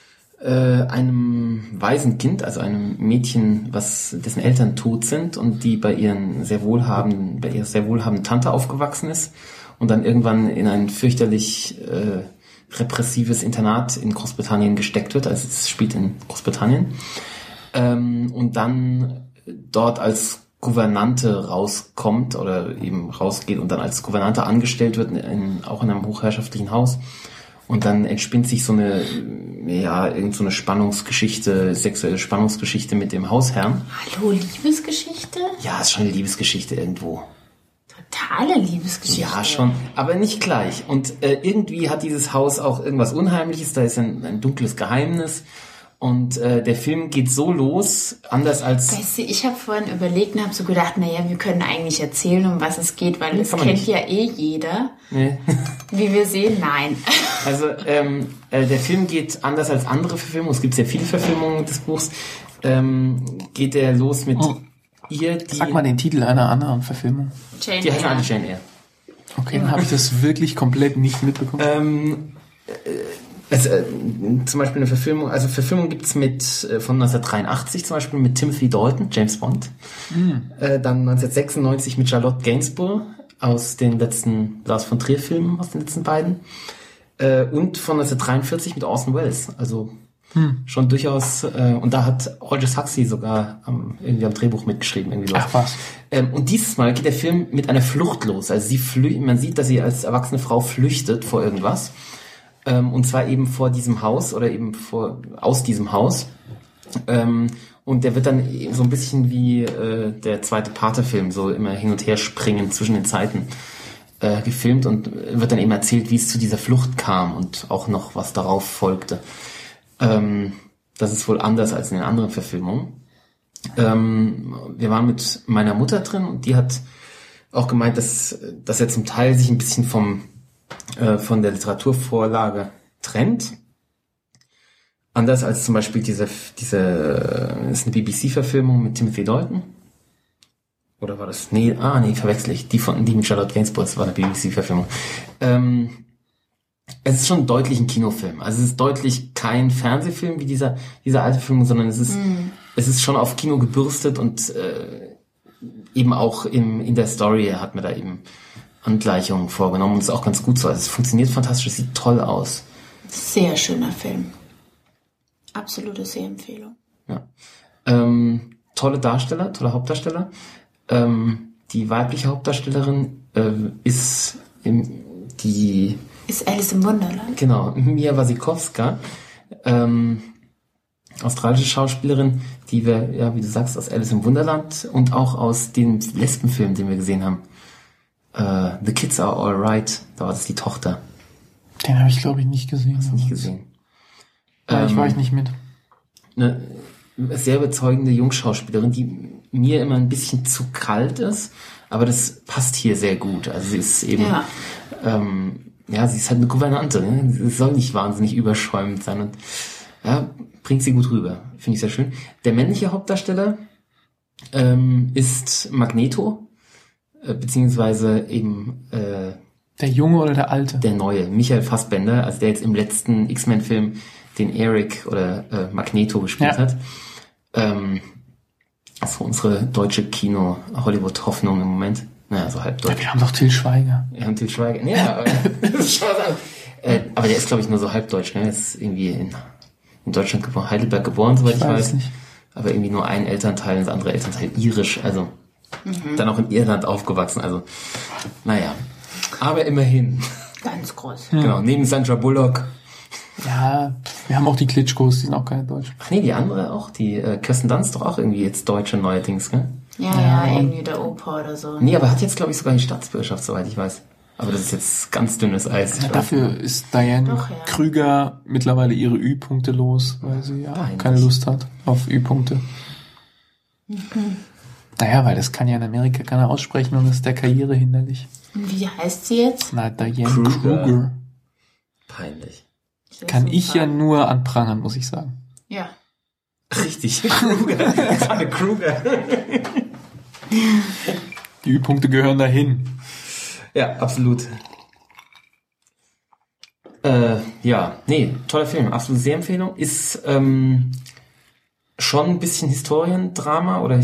einem Waisenkind, also einem Mädchen, dessen Eltern tot sind und die bei ihrer sehr wohlhabenden Tante aufgewachsen ist und dann irgendwann in ein fürchterlich repressives Internat in Großbritannien gesteckt wird. Also es spielt in Großbritannien. Und dann dort als Gouvernante rauskommt oder eben rausgeht und dann als Gouvernante angestellt wird, auch in einem hochherrschaftlichen Haus. Und dann entspinnt sich so eine Spannungsgeschichte, sexuelle Spannungsgeschichte mit dem Hausherrn. Hallo, Liebesgeschichte? Ja, ist schon eine Liebesgeschichte irgendwo. Totale Liebesgeschichte. Ja, schon, aber nicht gleich. Und irgendwie hat dieses Haus auch irgendwas Unheimliches, da ist ein dunkles Geheimnis. Und der Film geht so los, anders als... Weißt du, ich habe vorhin überlegt und habe so gedacht, naja, wir können eigentlich erzählen, um was es geht, weil es kennt ja jeder. Nee. Wie wir sehen, nein. Also der Film geht anders als andere Verfilmungen, es gibt sehr viele Verfilmungen des Buchs, geht er los mit ihr, die... Sag mal den Titel einer anderen Verfilmung. Jane Die heißen Eyre. alle Jane Eyre. Okay, dann habe ich das wirklich komplett nicht mitbekommen. Zum Beispiel eine Verfilmung, also Verfilmung gibt's von 1983 zum Beispiel mit Timothy Dalton, James Bond. Dann 1996 mit Charlotte Gainsbourg aus den letzten Lars von Trier Filmen, aus den letzten beiden. Und von 1943 mit Orson Welles. Also schon durchaus, und da hat Aldous Huxley sogar irgendwie am Drehbuch mitgeschrieben. Irgendwie was. Ach was. Und dieses Mal geht der Film mit einer Flucht los. Also man sieht, dass sie als erwachsene Frau flüchtet vor irgendwas. Und zwar eben vor diesem Haus oder eben aus diesem Haus. Und der wird dann so ein bisschen wie der zweite Pate-Film, so immer hin und her springen zwischen den Zeiten gefilmt und wird dann eben erzählt, wie es zu dieser Flucht kam und auch noch, was darauf folgte. Das ist wohl anders als in den anderen Verfilmungen. Wir waren mit meiner Mutter drin und die hat auch gemeint, dass er zum Teil sich ein bisschen von der Literaturvorlage trennt. Anders als zum Beispiel diese ist eine BBC-Verfilmung mit Timothy Dalton. Oder war das? Nee, verwechsel ich. Die mit Charlotte Gainsbourg, das war eine BBC-Verfilmung. Es ist schon deutlich ein Kinofilm. Also es ist deutlich kein Fernsehfilm wie dieser alte Film, sondern es ist schon auf Kino gebürstet und eben auch in der Story hat man da eben Angleichungen vorgenommen und ist auch ganz gut so. Also es funktioniert fantastisch, es sieht toll aus. Sehr schöner Film. Absolute Sehempfehlung. Ja. Tolle Hauptdarsteller. Die weibliche Hauptdarstellerin ist Alice im Wunderland. Genau, Mia Wasikowska, australische Schauspielerin, die wir, ja, wie du sagst, aus Alice im Wunderland und auch aus dem Lesbenfilm, den wir gesehen haben. The Kids Are Alright, da war das die Tochter. Den habe ich, glaube ich, nicht gesehen. Hast du nicht gesehen? Ja, ich weiß nicht mit. Eine sehr überzeugende Jungschauspielerin, die mir immer ein bisschen zu kalt ist, aber das passt hier sehr gut. Also sie ist eben, sie ist halt eine Gouvernante, ne? Sie soll nicht wahnsinnig überschäumend sein und ja, bringt sie gut rüber. Finde ich sehr schön. Der männliche Hauptdarsteller ist Magneto, beziehungsweise eben der Junge oder der Alte? Der neue, Michael Fassbender, also der jetzt im letzten X-Men-Film den Eric oder Magneto gespielt hat. So unsere deutsche Kino-Hollywood-Hoffnung im Moment. Naja, so halb deutsch. Ja, wir haben doch Till Schweiger. Wir haben Till Schweiger. Ja, das ist schon was anderes. Aber der ist, glaube ich, nur so halbdeutsch. Ne? Der ist irgendwie in Deutschland geboren, Heidelberg geboren, soweit ich weiß. Nicht. Aber irgendwie nur ein Elternteil und das andere Elternteil irisch. Also dann auch in Irland aufgewachsen. Also, naja. Aber immerhin. Ganz groß. Genau, neben Sandra Bullock. Ja, wir haben auch die Klitschkos, die sind auch keine Deutsch. Ach nee, die andere auch. Die Kirsten Dunst doch auch irgendwie jetzt Deutsche neuerdings, gell? Ja, irgendwie der Opa oder so. Nee, aber hat jetzt, glaube ich, sogar die Staatsbürgerschaft, soweit ich weiß. Aber das ist jetzt ganz dünnes Eis. Ja, dafür ist Diane Krüger mittlerweile ihre Ü-Punkte los, weil sie keine Lust hat auf Ü-Punkte. Naja, weil das kann ja in Amerika keiner aussprechen und das ist der Karriere hinderlich. Und wie heißt sie jetzt? Na, Diane Kruger. Peinlich. Kann ich ja nur anprangern, muss ich sagen. Ja. Richtig. Kruger. Das war eine Kruger. Die Ü-Punkte gehören dahin. Ja, absolut. Ja, nee, toller Film. Absolute Sehempfehlung. Ist schon ein bisschen Historiendrama oder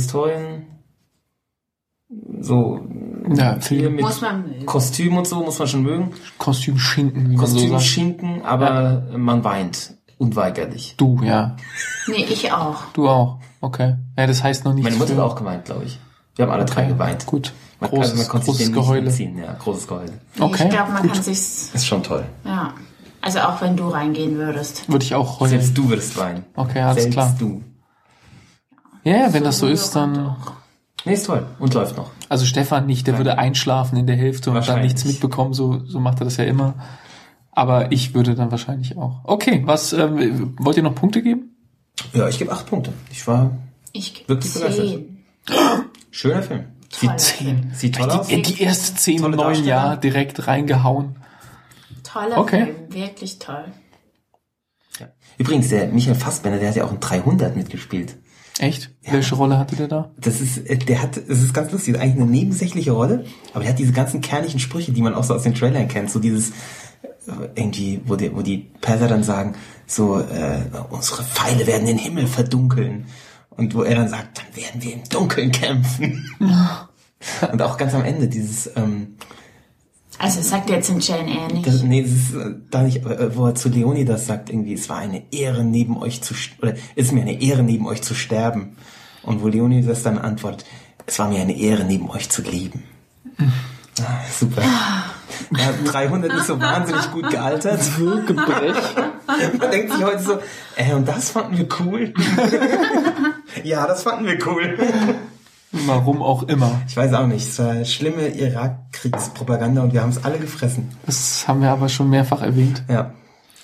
so Ja, viel mit Muss man. Kostüm und so, muss man schon mögen. Kostümschinken, wie man so sagt. Kostümschinken, aber man weint. Unweigerlich. Du, ja. Nee, ich auch. Du auch. Okay. Ja, das heißt noch nicht. Meine Mutter hat auch geweint, glaube ich. Wir haben alle drei geweint. Gut. Man konnte sich Großes den nicht Geheule. entziehen. Ja, großes Geheule. Okay. Ich glaube, man kann sich's. Ist schon toll. Ja. Also auch wenn du reingehen würdest. Würde ich auch heulen. Selbst du würdest weinen. Okay, alles Selbst klar. du. Ja, wenn das so ist, dann... Doch. Nee, ist toll. Und läuft noch. Also Stefan nicht, der würde einschlafen in der Hälfte und dann Wahrscheinlich. nichts mitbekommen, so macht er das ja immer. Aber ich würde dann wahrscheinlich auch. Okay, was wollt ihr noch Punkte geben? Ja, ich gebe 8 Punkte. Ich war Ich gebe wirklich begeistert. 10. Schöner Film. Toller Sieht Film. toll aus. Die erste 10 im Tolle neuen Darsteller. Jahr direkt reingehauen. Toller Okay. Film. Wirklich toll. Ja. Übrigens, der Michael Fassbender, der hat ja auch in 300 mitgespielt. Echt? Welche Rolle hatte der da? Das ist ganz lustig. Eigentlich eine nebensächliche Rolle, aber der hat diese ganzen kernlichen Sprüche, die man auch so aus den Trailern kennt. So dieses, irgendwie, wo die Perser dann sagen, so, unsere Pfeile werden den Himmel verdunkeln. Und wo er dann sagt, dann werden wir im Dunkeln kämpfen. Und auch ganz am Ende dieses, Also das sagt er jetzt in Jane Eyre nicht. das ist da nicht, wo er zu Leonidas sagt, irgendwie, es war eine Ehre neben euch oder es ist mir eine Ehre neben euch zu sterben. Und wo Leonidas dann antwortet, es war mir eine Ehre neben euch zu leben. Super. Ja, 300 ist so wahnsinnig gut gealtert. Man denkt sich heute so, und das fanden wir cool. Ja, das fanden wir cool. Warum auch immer. Ich weiß auch nicht, es war schlimme Irakkriegspropaganda und wir haben es alle gefressen. Das haben wir aber schon mehrfach erwähnt. Ja.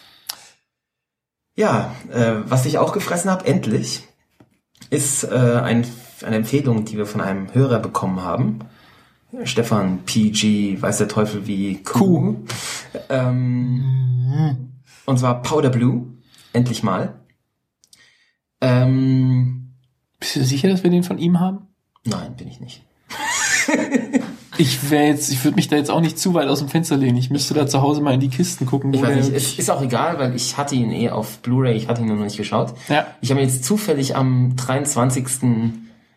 Ja, was ich auch gefressen habe, endlich, ist eine Empfehlung, die wir von einem Hörer bekommen haben. Stefan PG, weiß der Teufel wie Kuh. Und zwar Powder Blue, endlich mal. Bist du sicher, dass wir den von ihm haben? Nein, bin ich nicht. Ich würde mich da jetzt auch nicht zu weit aus dem Fenster lehnen. Ich müsste da zu Hause mal in die Kisten gucken. Ich wo weiß der- nicht, es ist auch egal, weil ich hatte ihn auf Blu-ray, ich hatte ihn noch nicht geschaut. Ja. Ich habe ihn jetzt zufällig am 23.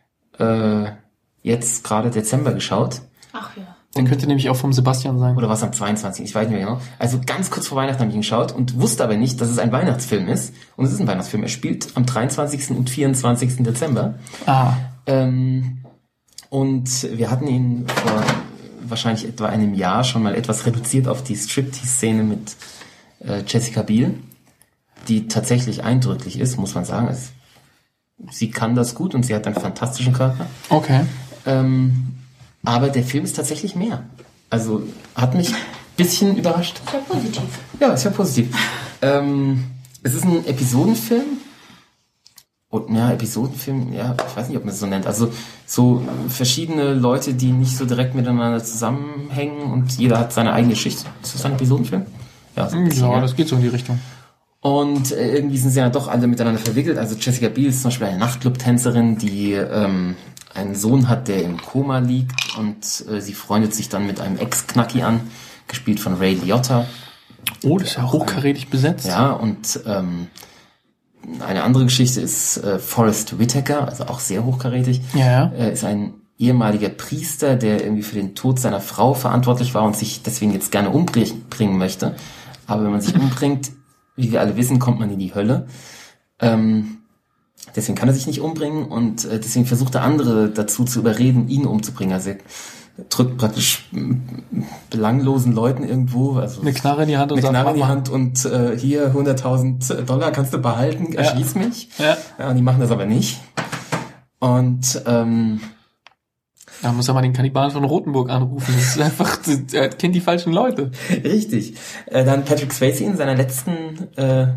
Jetzt gerade Dezember geschaut. Ach ja. Der könnte nämlich auch vom Sebastian sein. Oder was am 22. Ich weiß nicht mehr genau. Also ganz kurz vor Weihnachten habe ich ihn geschaut und wusste aber nicht, dass es ein Weihnachtsfilm ist. Und es ist ein Weihnachtsfilm. Er spielt am 23. und 24. Dezember. Ah. Und wir hatten ihn vor wahrscheinlich etwa einem Jahr schon mal etwas reduziert auf die Striptease-Szene mit Jessica Biel, die tatsächlich eindrücklich ist, muss man sagen. Sie kann das gut und sie hat einen fantastischen Körper. Okay. Aber der Film ist tatsächlich mehr. Also hat mich ein bisschen überrascht. Ist ja positiv. Ja, ist ja positiv. Es ist ein Episodenfilm. Und ja, Episodenfilm, ja, ich weiß nicht, ob man es so nennt. Also so verschiedene Leute, die nicht so direkt miteinander zusammenhängen und jeder hat seine eigene Geschichte. Ist das ein Episodenfilm? Ja, so ein bisschen, Ja, das geht so in die Richtung. Und irgendwie sind sie ja doch alle miteinander verwickelt. Also Jessica Biel ist zum Beispiel eine Nachtclub-Tänzerin, die einen Sohn hat, der im Koma liegt und sie freundet sich dann mit einem Ex-Knacki an, gespielt von Ray Liotta. Oh, das ist ja hochkarätig besetzt. Ja, und eine andere Geschichte ist Forrest Whitaker, also auch sehr hochkarätig. Ja. Ist ein ehemaliger Priester, der irgendwie für den Tod seiner Frau verantwortlich war und sich deswegen jetzt gerne umbringen möchte. Aber wenn man sich umbringt, wie wir alle wissen, kommt man in die Hölle. Deswegen kann er sich nicht umbringen und deswegen versucht er andere dazu zu überreden, ihn umzubringen. Also er drückt praktisch belanglosen Leuten irgendwo Eine Knarre in die Hand und eine sagt, Knarre in die mach mal. Hand und hier $100.000 kannst du behalten, erschieß mich. Ja. Ja, und die machen das aber nicht. Und Da muss er mal den Kannibalen von Rothenburg anrufen. Das ist einfach, er kennt die falschen Leute. richtig. Dann Patrick Swayze in seiner letzten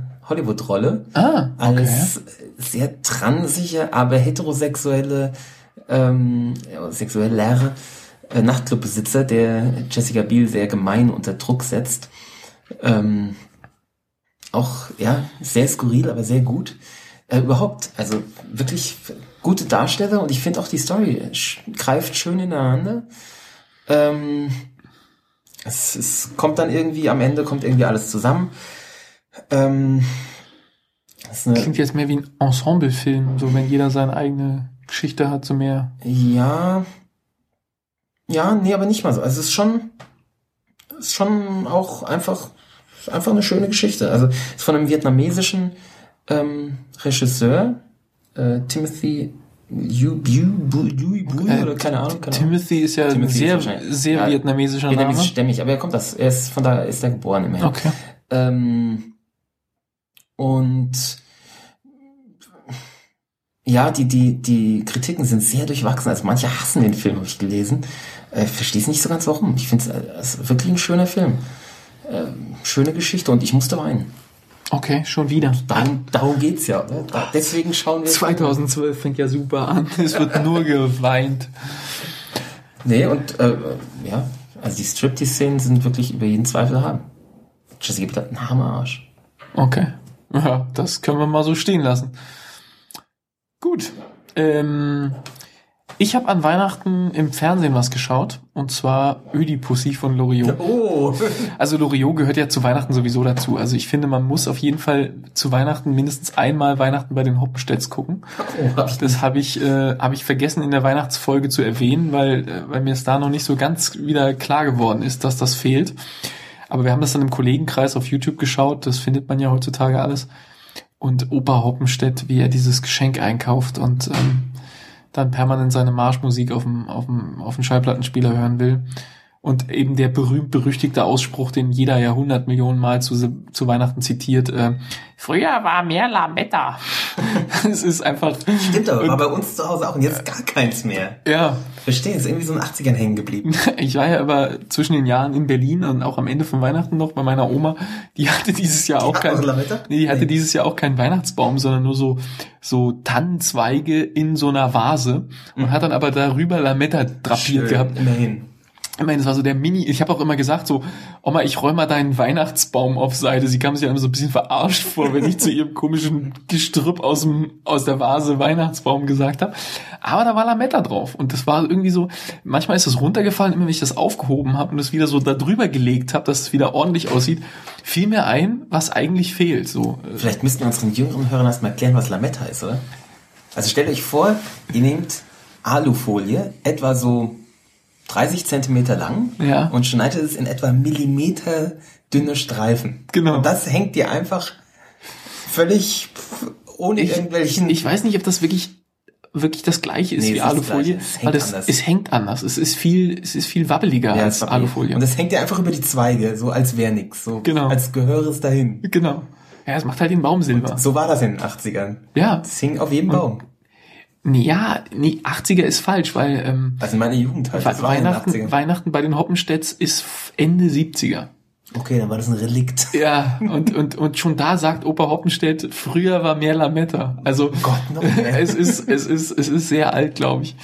Hollywood-Rolle Ah, okay. als sehr transige, aber heterosexuelle sexueller Nachtclubbesitzer, der Jessica Biel sehr gemein unter Druck setzt. Auch, ja, sehr skurril, aber sehr gut. Überhaupt, also wirklich gute Darsteller und ich finde auch die Story greift schön ineinander. Es kommt dann irgendwie, am Ende kommt irgendwie alles zusammen. Klingt jetzt mehr wie ein Ensemble-Film, so wenn jeder seine eigene Geschichte hat, so mehr. Ja, nee, aber nicht mal so. Also es ist schon auch einfach eine schöne Geschichte. Also es ist von einem vietnamesischen Regisseur, Timothy oder keine Ahnung. Timothy ist ja ein sehr vietnamesischer Name. Vietnamesisch-stämmig, aber von da ist er geboren immerhin. Okay. Und ja, die Kritiken sind sehr durchwachsen. Also manche hassen den Film, habe ich gelesen. Ich verstehe es nicht so ganz warum. Ich finde es wirklich ein schöner Film. Schöne Geschichte und ich musste weinen. Okay, schon wieder. Darum geht's ja. Oder? Deswegen schauen wir. 2012 fängt ja super an. Es wird nur geweint. Nee, und ja, also die Striptease-Szenen sind wirklich über jeden Zweifel haben. Jessica Biel hat einen Hammerarsch. Okay. Ja, das können wir mal so stehen lassen. Gut. Ich habe an Weihnachten im Fernsehen was geschaut. Und zwar Ödipussy von Loriot. Oh. Also Loriot gehört ja zu Weihnachten sowieso dazu. Also ich finde, man muss auf jeden Fall zu Weihnachten mindestens einmal Weihnachten bei den Hoppenstedts gucken. Das habe ich vergessen in der Weihnachtsfolge zu erwähnen, weil mir es da noch nicht so ganz wieder klar geworden ist, dass das fehlt. Aber wir haben das dann im Kollegenkreis auf YouTube geschaut. Das findet man ja heutzutage alles. Und Opa Hoppenstedt, wie er dieses Geschenk einkauft und dann permanent seine Marschmusik auf dem Schallplattenspieler hören will. Und eben der berühmt-berüchtigte Ausspruch, den jeder ja 100 Millionen Mal zu Weihnachten zitiert, früher war mehr Lametta. Es ist einfach... Stimmt aber bei uns zu Hause auch und jetzt gar keins mehr. Ja. Verstehe, ist irgendwie so in den 80ern hängen geblieben. Ich war ja aber zwischen den Jahren in Berlin und auch am Ende von Weihnachten noch bei meiner Oma. Die hatte dieses Jahr auch dieses Jahr auch keinen Weihnachtsbaum, sondern nur so Tannenzweige in so einer Vase und hat dann aber darüber Lametta drapiert gehabt. Immerhin, das war so der ich habe auch immer gesagt so, Oma, ich räume mal deinen Weihnachtsbaum auf Seite. Sie kam sich ja immer so ein bisschen verarscht vor, wenn ich zu ihrem komischen Gestrüpp aus der Vase Weihnachtsbaum gesagt habe. Aber da war Lametta drauf und das war irgendwie so, manchmal ist das runtergefallen, immer wenn ich das aufgehoben habe und das wieder so da drüber gelegt habe, dass es wieder ordentlich aussieht, fiel mir ein, was eigentlich fehlt. So. Vielleicht müssten wir unseren jüngeren Hörern erst mal erklären, was Lametta ist, oder? Also stellt euch vor, ihr nehmt Alufolie, etwa so 30 Zentimeter lang und schneidet es in etwa Millimeter dünne Streifen. Genau. Und das hängt dir einfach völlig ohne irgendwelchen... Ich weiß nicht, ob das wirklich das Gleiche ist wie Alufolie, weil es hängt anders. Es ist viel wabbeliger als Alufolie. Und es hängt dir einfach über die Zweige, so als wäre nix. So als gehöre es dahin. Genau. Ja, es macht halt den Baum silber. Und so war das in den 80ern. Ja. Es hing auf jedem Baum. Ja, 80er ist falsch, weil also meine Jugend halt. Weihnachten bei den Hoppenstedts ist Ende 70er. Okay, dann war das ein Relikt. Ja, und schon da sagt Opa Hoppenstedt, früher war mehr Lametta. Also Gott, noch mehr. es ist sehr alt, glaube ich.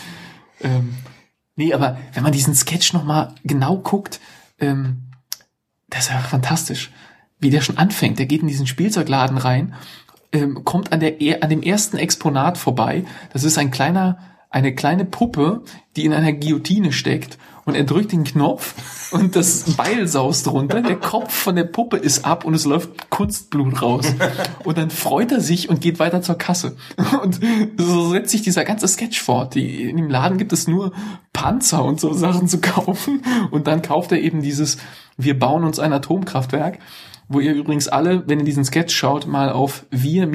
Nee, aber wenn man diesen Sketch nochmal genau guckt, das ist ja fantastisch. Wie der schon anfängt, der geht in diesen Spielzeugladen rein, kommt an dem ersten Exponat vorbei. Das ist eine kleine Puppe, die in einer Guillotine steckt. Und er drückt den Knopf und das Beil saust runter. Der Kopf von der Puppe ist ab und es läuft Kunstblut raus. Und dann freut er sich und geht weiter zur Kasse. Und so setzt sich dieser ganze Sketch fort. In dem Laden gibt es nur Panzer und so Sachen zu kaufen. Und dann kauft er eben dieses Wir bauen uns ein Atomkraftwerk. Wo ihr übrigens alle, wenn ihr diesen Sketch schaut, mal auf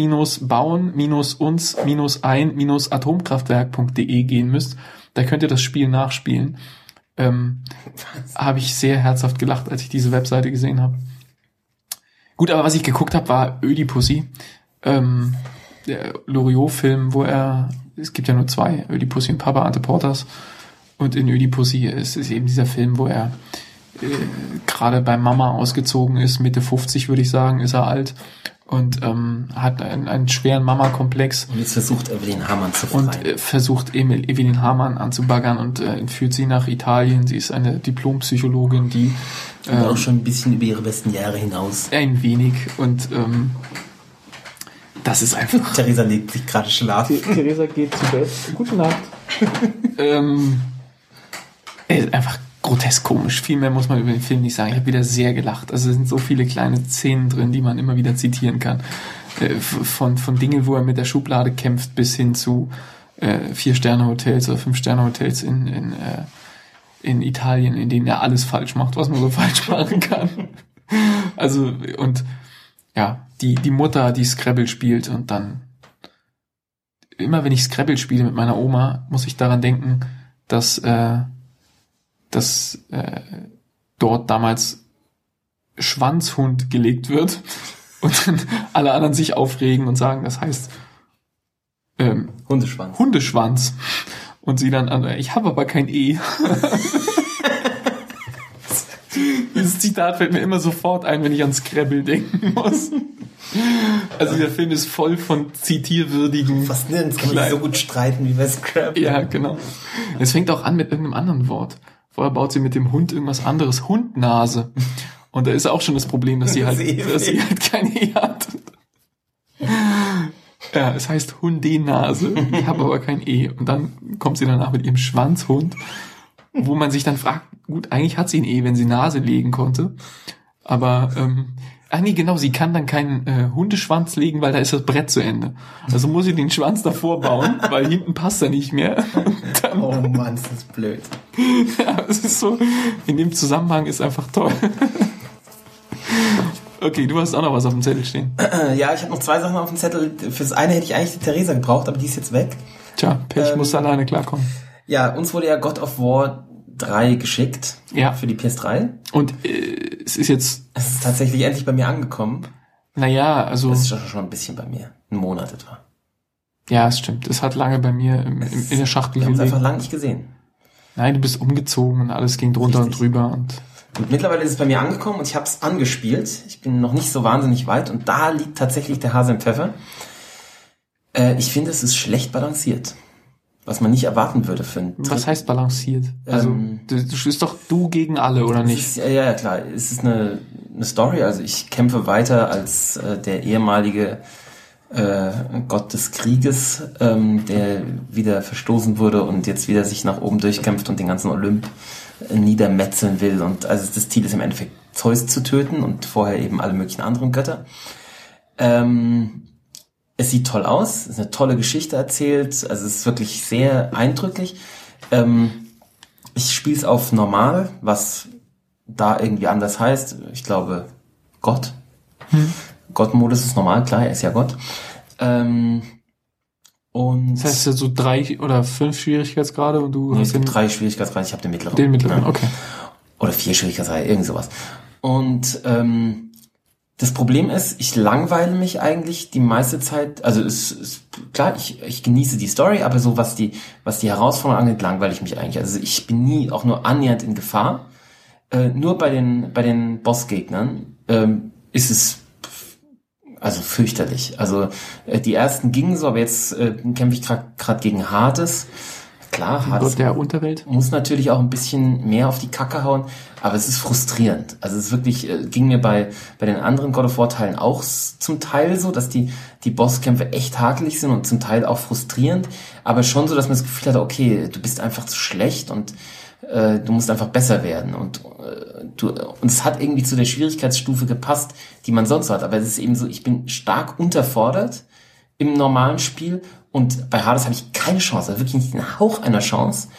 wir-bauen-uns-ein-atomkraftwerk.de gehen müsst. Da könnt ihr das Spiel nachspielen. Habe ich sehr herzhaft gelacht, als ich diese Webseite gesehen habe. Gut, aber was ich geguckt habe, war Ödipussy. Der Loriot-Film, es gibt ja nur 2, Ödipussy und Papa Ante Portas. Und in Ödipussy ist eben dieser Film, wo er gerade bei Mama ausgezogen ist, Mitte 50 würde ich sagen, ist er alt und hat einen schweren Mama-Komplex. Und jetzt versucht Evelyn Hamann zu befreien. Und versucht Evelyn Hamann anzubaggern und entführt sie nach Italien. Sie ist eine Diplompsychologin, die und auch schon ein bisschen über ihre besten Jahre hinaus. Ein wenig. Und das ist einfach... Theresa legt sich gerade schlafen. Theresa geht zu Bett. Gute Nacht. Einfach grotesk komisch. Viel mehr muss man über den Film nicht sagen. Ich habe wieder sehr gelacht. Also es sind so viele kleine Szenen drin, die man immer wieder zitieren kann. Von Dingen, wo er mit der Schublade kämpft, bis hin zu 4-Sterne-Hotels oder 5-Sterne-Hotels in Italien, in denen er alles falsch macht, was man so falsch machen kann. Also, und ja, die Mutter, die Scrabble spielt, und dann immer wenn ich Scrabble spiele mit meiner Oma, muss ich daran denken, dass dort damals Schwanzhund gelegt wird und dann alle anderen sich aufregen und sagen, das heißt Hundeschwanz. Und sie dann ich habe aber kein E. Dieses Zitat fällt mir immer sofort ein, wenn ich an Scrabble denken muss. Also der Film ist voll von zitierwürdigen... Fast nirgends kann man sich so gut streiten wie bei Scrabble. Ja, genau. Es fängt auch an mit irgendeinem anderen Wort. Vorher baut sie mit dem Hund irgendwas anderes. Hundnase. Und da ist auch schon das Problem, dass sie halt kein E hat. Ja, es heißt Hundenase. Ich habe aber kein E. Und dann kommt sie danach mit ihrem Schwanzhund, wo man sich dann fragt, gut, eigentlich hat sie ein E, wenn sie Nase legen konnte. Aber, nee, genau, sie kann dann keinen Hundeschwanz legen, weil da ist das Brett zu Ende. Also muss sie den Schwanz davor bauen, weil hinten passt er nicht mehr. Dann, oh Mann, ist das blöd. Ja, es ist so, in dem Zusammenhang ist einfach toll. Okay, du hast auch noch was auf dem Zettel stehen. Ja, ich habe noch 2 Sachen auf dem Zettel. Fürs eine hätte ich eigentlich die Theresa gebraucht, aber die ist jetzt weg. Tja, Pech, muss alleine klarkommen. Ja, uns wurde ja God of War 3 geschickt. Ja. Für die PS3. Und es ist tatsächlich endlich bei mir angekommen. Naja, also... Das ist schon ein bisschen bei mir. 1 Monat etwa. Ja, es stimmt. Es hat lange bei mir in der Schachtel gelegen. Wir haben es einfach lange nicht gesehen. Nein, du bist umgezogen und alles ging drunter und drüber. Und mittlerweile ist es bei mir angekommen und ich habe es angespielt. Ich bin noch nicht so wahnsinnig weit und da liegt tatsächlich der Hase im Pfeffer. Ich finde, es ist schlecht balanciert. Was man nicht erwarten würde für einen Was heißt balanciert? Also, du bist doch du gegen alle, oder nicht? Ja, klar. Es ist eine Story. Also ich kämpfe weiter als der ehemalige Gott des Krieges, der wieder verstoßen wurde und jetzt wieder sich nach oben durchkämpft und den ganzen Olymp niedermetzeln will. Und also das Ziel ist im Endeffekt Zeus zu töten und vorher eben alle möglichen anderen Götter. Es sieht toll aus, es ist eine tolle Geschichte erzählt, also es ist wirklich sehr eindrücklich. Ich spiele es auf normal, was da irgendwie anders heißt. Ich glaube Gott. Gott-Modus ist normal, klar, er ist ja Gott. Und das heißt, so 3 oder 5 Schwierigkeitsgrade und du hast 3 Schwierigkeitsgrade, ich habe den mittleren. Den mittleren, ja. Okay. Oder 4 Schwierigkeitsgrade, irgend sowas. Und das Problem ist, ich langweile mich eigentlich die meiste Zeit, also es ist klar, ich genieße die Story, aber so was die Herausforderung angeht, langweile ich mich eigentlich. Also ich bin nie auch nur annähernd in Gefahr. Nur bei den Bossgegnern ist es also fürchterlich. Also die ersten gingen so, aber jetzt kämpfe ich gerade gegen Hades. Klar, Hades der Unterwelt muss natürlich auch ein bisschen mehr auf die Kacke hauen, aber es ist frustrierend. Also es ist wirklich, ging mir bei den anderen God of War Teilen auch zum Teil so, dass die Bosskämpfe echt hakelig sind und zum Teil auch frustrierend, aber schon so, dass man das Gefühl hat, okay, du bist einfach zu schlecht und du musst einfach besser werden und es hat irgendwie zu der Schwierigkeitsstufe gepasst, die man sonst hat, aber es ist eben so, ich bin stark unterfordert im normalen Spiel und bei Hades habe ich keine Chance, also wirklich nicht einen Hauch einer Chance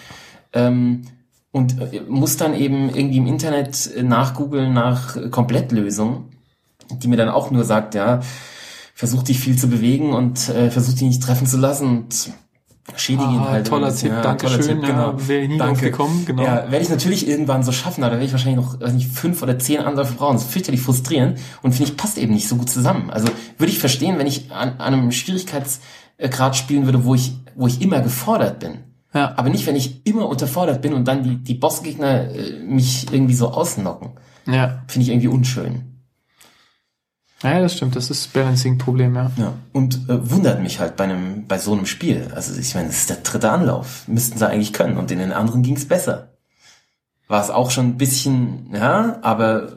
und muss dann eben irgendwie im Internet nachgoogeln nach Komplettlösungen, die mir dann auch nur sagt, ja, versuch dich viel zu bewegen und versuch dich nicht treffen zu lassen und schädige ihn halt. Toller Tipp, Dankeschön, genau. Wäre nie drauf gekommen, genau. Ja, werde ich natürlich irgendwann so schaffen, aber da werde ich wahrscheinlich noch 5 oder 10 Anläufe brauchen. Das ist fürchterlich frustrierend und finde ich, passt eben nicht so gut zusammen. Also würde ich verstehen, wenn ich an einem Schwierigkeitsgrad spielen würde, wo ich immer gefordert bin. Ja. Aber nicht, wenn ich immer unterfordert bin und dann die Bossgegner mich irgendwie so ausnocken. Ja. Finde ich irgendwie unschön. Ja, das stimmt, das ist das Balancing-Problem, ja. Ja. Und wundert mich halt bei so einem Spiel. Also ich meine, das ist der 3. Anlauf. Müssten sie eigentlich können. Und in den anderen ging's besser. War es auch schon ein bisschen, ja, aber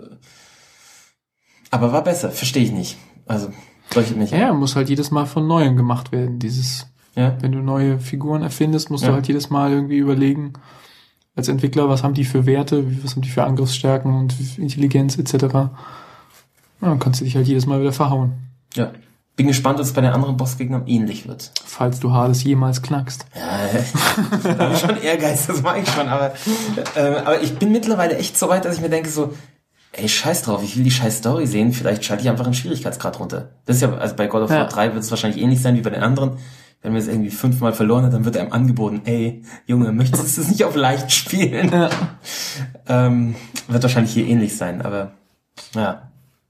war besser. Verstehe ich nicht. Also leuchtet mich Ja, muss halt jedes Mal von Neuem gemacht werden. Wenn du neue Figuren erfindest, musst du halt jedes Mal irgendwie überlegen, als Entwickler, was haben die für Werte, was haben die für Angriffsstärken und Intelligenz etc. Ja, dann kannst du dich halt jedes Mal wieder verhauen. Ja. Bin gespannt, ob es bei den anderen Bossgegnern ähnlich wird. Falls du Hades jemals knackst. Ja, da habe ich schon Ehrgeiz, das mache ich schon. Aber ich bin mittlerweile echt so weit, dass ich mir denke so, ey, scheiß drauf, ich will die scheiß Story sehen, vielleicht schalte ich einfach einen Schwierigkeitsgrad runter. Das ist ja, also bei God of War 3 wird es wahrscheinlich ähnlich sein wie bei den anderen. Wenn man es irgendwie 5-mal verloren hat, dann wird einem angeboten, ey, Junge, möchtest du es nicht auf leicht spielen? Ja. Wird wahrscheinlich hier ähnlich sein, aber ja.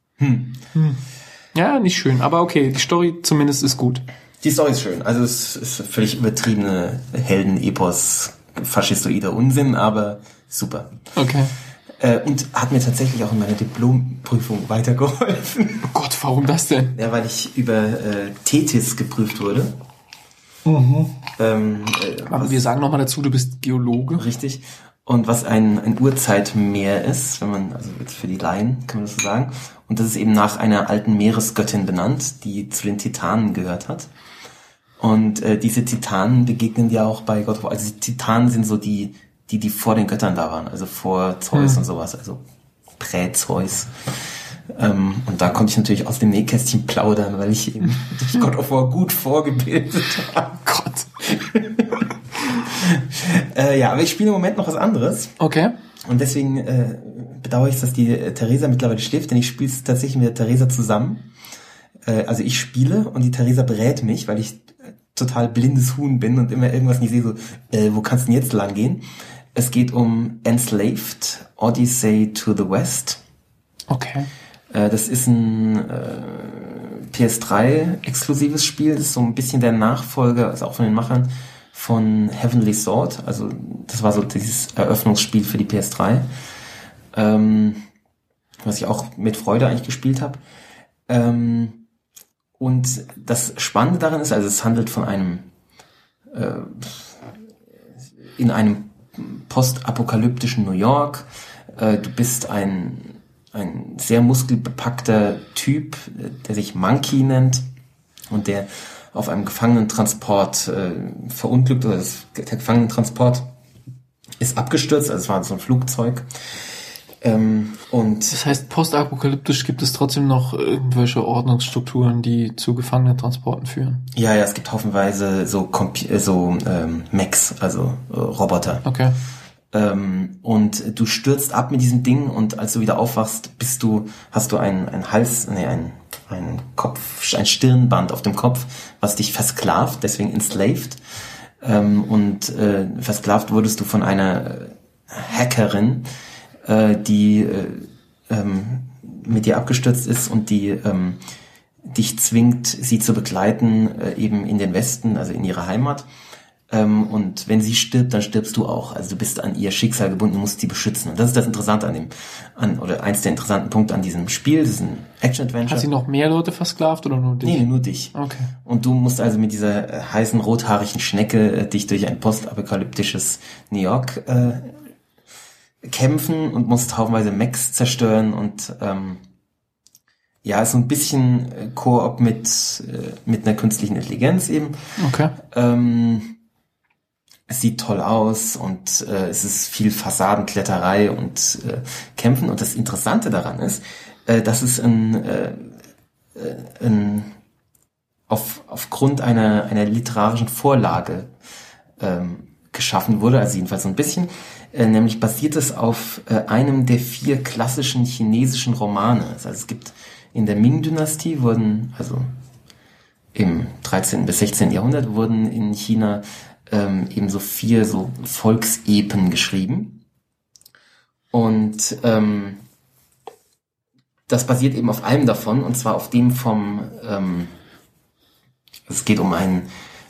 Ja, nicht schön, aber okay, die Story zumindest ist gut. Die Story ist schön, also es ist völlig übertriebene Helden-Epos, faschistoider Unsinn, aber super. Okay. Und hat mir tatsächlich auch in meiner Diplomprüfung weitergeholfen. Oh Gott, warum das denn? Ja, weil ich über Tethys geprüft wurde. Aber wir sagen nochmal dazu, du bist Geologe. Richtig. Und was ein Urzeitmeer ist, wenn man, also für die Laien kann man das so sagen. Und das ist eben nach einer alten Meeresgöttin benannt, die zu den Titanen gehört hat. Und diese Titanen begegnen dir auch bei God of War. Also die Titanen sind so die vor den Göttern da waren, also vor Zeus und sowas, also Prä-Zeus. Und da konnte ich natürlich aus dem Nähkästchen plaudern, weil ich eben durch God of War gut vorgebildet habe. Gott. Ja, aber ich spiele im Moment noch was anderes. Okay. Und deswegen bedauere ich, dass die Theresa mittlerweile schläft, denn ich spiele es tatsächlich mit der Theresa zusammen. Also ich spiele und die Theresa berät mich, weil ich total blindes Huhn bin und immer irgendwas nicht sehe, so, wo kannst du denn jetzt lang gehen? Es geht um Enslaved, Odyssey to the West. Okay. Das ist ein PS3-exklusives Spiel, das ist so ein bisschen der Nachfolger, also auch von den Machern von Heavenly Sword, also das war so dieses Eröffnungsspiel für die PS3, was ich auch mit Freude eigentlich gespielt habe. Und das Spannende daran ist, also es handelt von einem in einem postapokalyptischen New York. Du bist ein sehr muskelbepackter Typ, der sich Monkey nennt und der auf einem Gefangenentransport verunglückt, oder der Gefangenentransport ist abgestürzt, also es war so ein Flugzeug. Und das heißt, postapokalyptisch gibt es trotzdem noch irgendwelche Ordnungsstrukturen, die zu Gefangenentransporten führen? Ja, es gibt haufenweise so Mechs, also Roboter. Okay. Und du stürzt ab mit diesem Ding und als du wieder aufwachst, hast du ein Stirnband auf dem Kopf, was dich versklavt, deswegen enslaved. Und versklavt wurdest du von einer Hackerin, die mit dir abgestürzt ist und die dich zwingt, sie zu begleiten, eben in den Westen, also in ihre Heimat. Und wenn sie stirbt, dann stirbst du auch. Also du bist an ihr Schicksal gebunden, du musst sie beschützen. Und das ist das Interessante oder eins der interessanten Punkte an diesem Spiel. Das ist ein Action-Adventure. Hat sie noch mehr Leute versklavt oder nur dich? Nee, nur dich. Okay. Und du musst also mit dieser heißen, rothaarigen Schnecke dich durch ein postapokalyptisches New York kämpfen und musst haufenweise Mechs zerstören und ist so ein bisschen Koop mit einer künstlichen Intelligenz eben. Okay. Es sieht toll aus und es ist viel Fassadenkletterei und Kämpfen. Und das Interessante daran ist, dass es aufgrund einer literarischen Vorlage geschaffen wurde, also jedenfalls so ein bisschen, nämlich basiert es auf einem der 4 klassischen chinesischen Romane. Also es gibt in der Ming-Dynastie also im 13. bis 16. Jahrhundert wurden in China eben so 4 so Volksepen geschrieben. Und das basiert eben auf einem davon, und zwar auf dem es geht um einen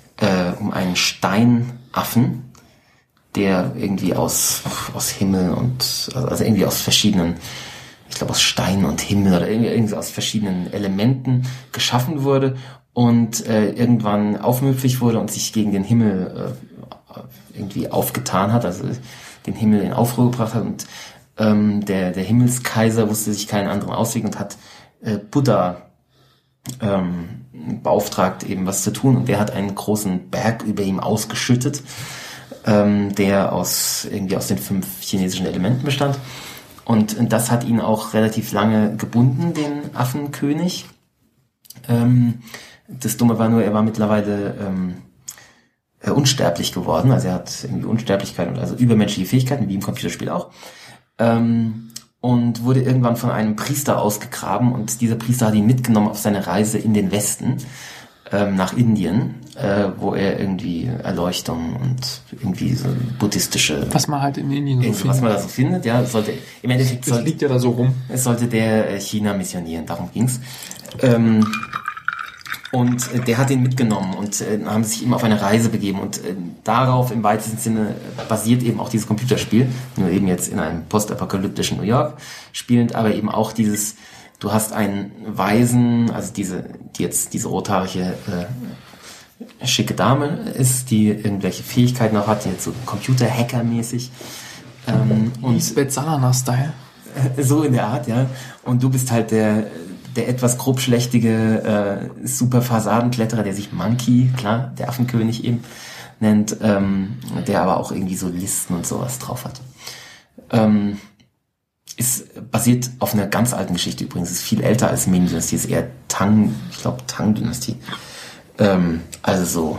Steinaffen, der irgendwie aus Himmel und also irgendwie aus verschiedenen ich glaube aus Stein und Himmel oder irgendwie aus verschiedenen Elementen geschaffen wurde und irgendwann aufmüpfig wurde und sich gegen den Himmel irgendwie aufgetan hat, also den Himmel in Aufruhr gebracht hat und der Himmelskaiser wusste sich keinen anderen Ausweg und hat Buddha beauftragt, eben was zu tun, und der hat einen großen Berg über ihm ausgeschüttet, der aus den 5 chinesischen Elementen bestand, und das hat ihn auch relativ lange gebunden, den Affenkönig. Das Dumme war nur, er war mittlerweile unsterblich geworden, also er hat irgendwie Unsterblichkeit und also übermenschliche Fähigkeiten, wie im Computerspiel auch, und wurde irgendwann von einem Priester ausgegraben, und dieser Priester hat ihn mitgenommen auf seine Reise in den Westen, nach Indien, wo er irgendwie Erleuchtung und irgendwie so buddhistische... Was man halt in Indien so findet. Was man da so findet, ja, sollte... Im Endeffekt das liegt ja da so rum. Es sollte der China missionieren, darum ging's. Und der hat ihn mitgenommen und haben sich eben auf eine Reise begeben, und darauf im weitesten Sinne basiert eben auch dieses Computerspiel, nur eben jetzt in einem postapokalyptischen New York spielend, aber eben auch dieses, du hast einen Weisen, also diese rothaarige schicke Dame ist, die irgendwelche Fähigkeiten auch hat, die jetzt so Computer-Hacker-mäßig. Und Lisbeth Salander-Style. So in der Art, ja. Und du bist halt der etwas grobschlächtige super Fassadenkletterer, der sich Monkey, klar, der Affenkönig eben, nennt, der aber auch irgendwie so Listen und sowas drauf hat. Ist basiert auf einer ganz alten Geschichte übrigens, ist viel älter als Ming-Dynastie, ist eher Tang-Dynastie. Also so.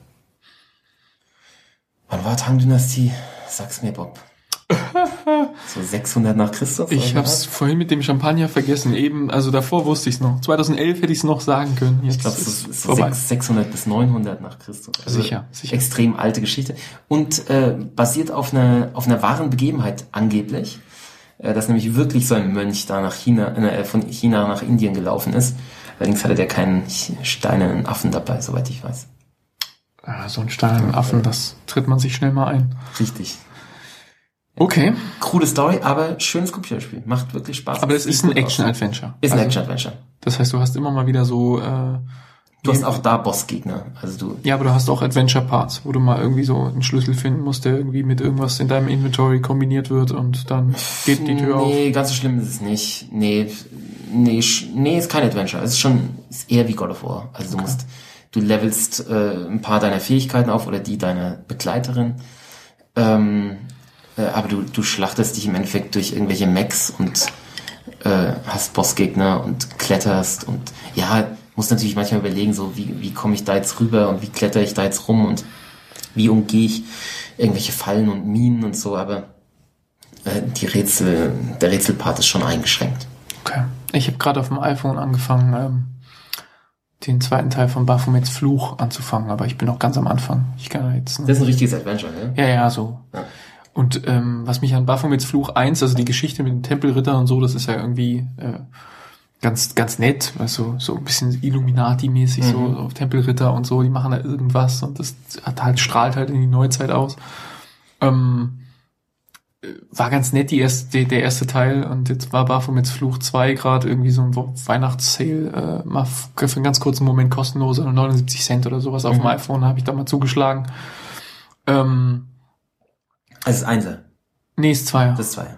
Wann war Tang-Dynastie? Sag's mir, Bob. So 600 nach Christus? Ich hab's vorhin mit dem Champagner vergessen. Eben, also davor wusste ich's noch. 2011 hätte ich's noch sagen können. Jetzt ich glaube, es ist so 600 bis 900 nach Christus. Also sicher. Extrem alte Geschichte. Und basiert auf einer wahren Begebenheit angeblich. Dass nämlich wirklich so ein Mönch da nach China, von China nach Indien gelaufen ist. Allerdings hatte der keinen steinernen Affen dabei, soweit ich weiß. Ah, so einen steinernen Affen, das tritt man sich schnell mal ein. Richtig. Okay. Krude Story, aber schönes Computerspiel. Macht wirklich Spaß. Aber es ist ein Action-Adventure. Ist ein Action-Adventure. Das heißt, du hast immer mal wieder so... du hast auch da Bossgegner. Also ja, aber du hast auch Adventure-Parts, wo du mal irgendwie so einen Schlüssel finden musst, der irgendwie mit irgendwas in deinem Inventory kombiniert wird, und dann geht die Tür auf. Nee, ganz so schlimm ist es nicht. Nee, ist kein Adventure. Es ist eher wie God of War. Also du levelst ein paar deiner Fähigkeiten auf oder die deiner Begleiterin. Aber du schlachtest dich im Endeffekt durch irgendwelche Mechs und hast Bossgegner und kletterst und ja, musst natürlich manchmal überlegen, so wie komme ich da jetzt rüber und wie kletter ich da jetzt rum und wie umgehe ich irgendwelche Fallen und Minen und so, aber der Rätselpart ist schon eingeschränkt. Okay. Ich habe gerade auf dem iPhone angefangen, den zweiten Teil von Baphomets Fluch anzufangen, aber ich bin noch ganz am Anfang. Ich kann jetzt... Das ist ein richtiges Adventure, ne? Ja, so. Ja. Und was mich an Baphomets Fluch 1, also die Geschichte mit den Tempelrittern und so, das ist ja irgendwie ganz ganz nett, also so ein bisschen Illuminati-mäßig, so Tempelritter und so, die machen da irgendwas und das strahlt halt in die Neuzeit aus. War ganz nett, der erste Teil, und jetzt war Baphomets Fluch 2 gerade irgendwie so ein Weihnachtssale, mal für einen ganz kurzen Moment kostenlos, 79 Cent oder sowas auf dem iPhone, habe ich da mal zugeschlagen. Also das Einser? Nee, das Zweier. Das Zweier.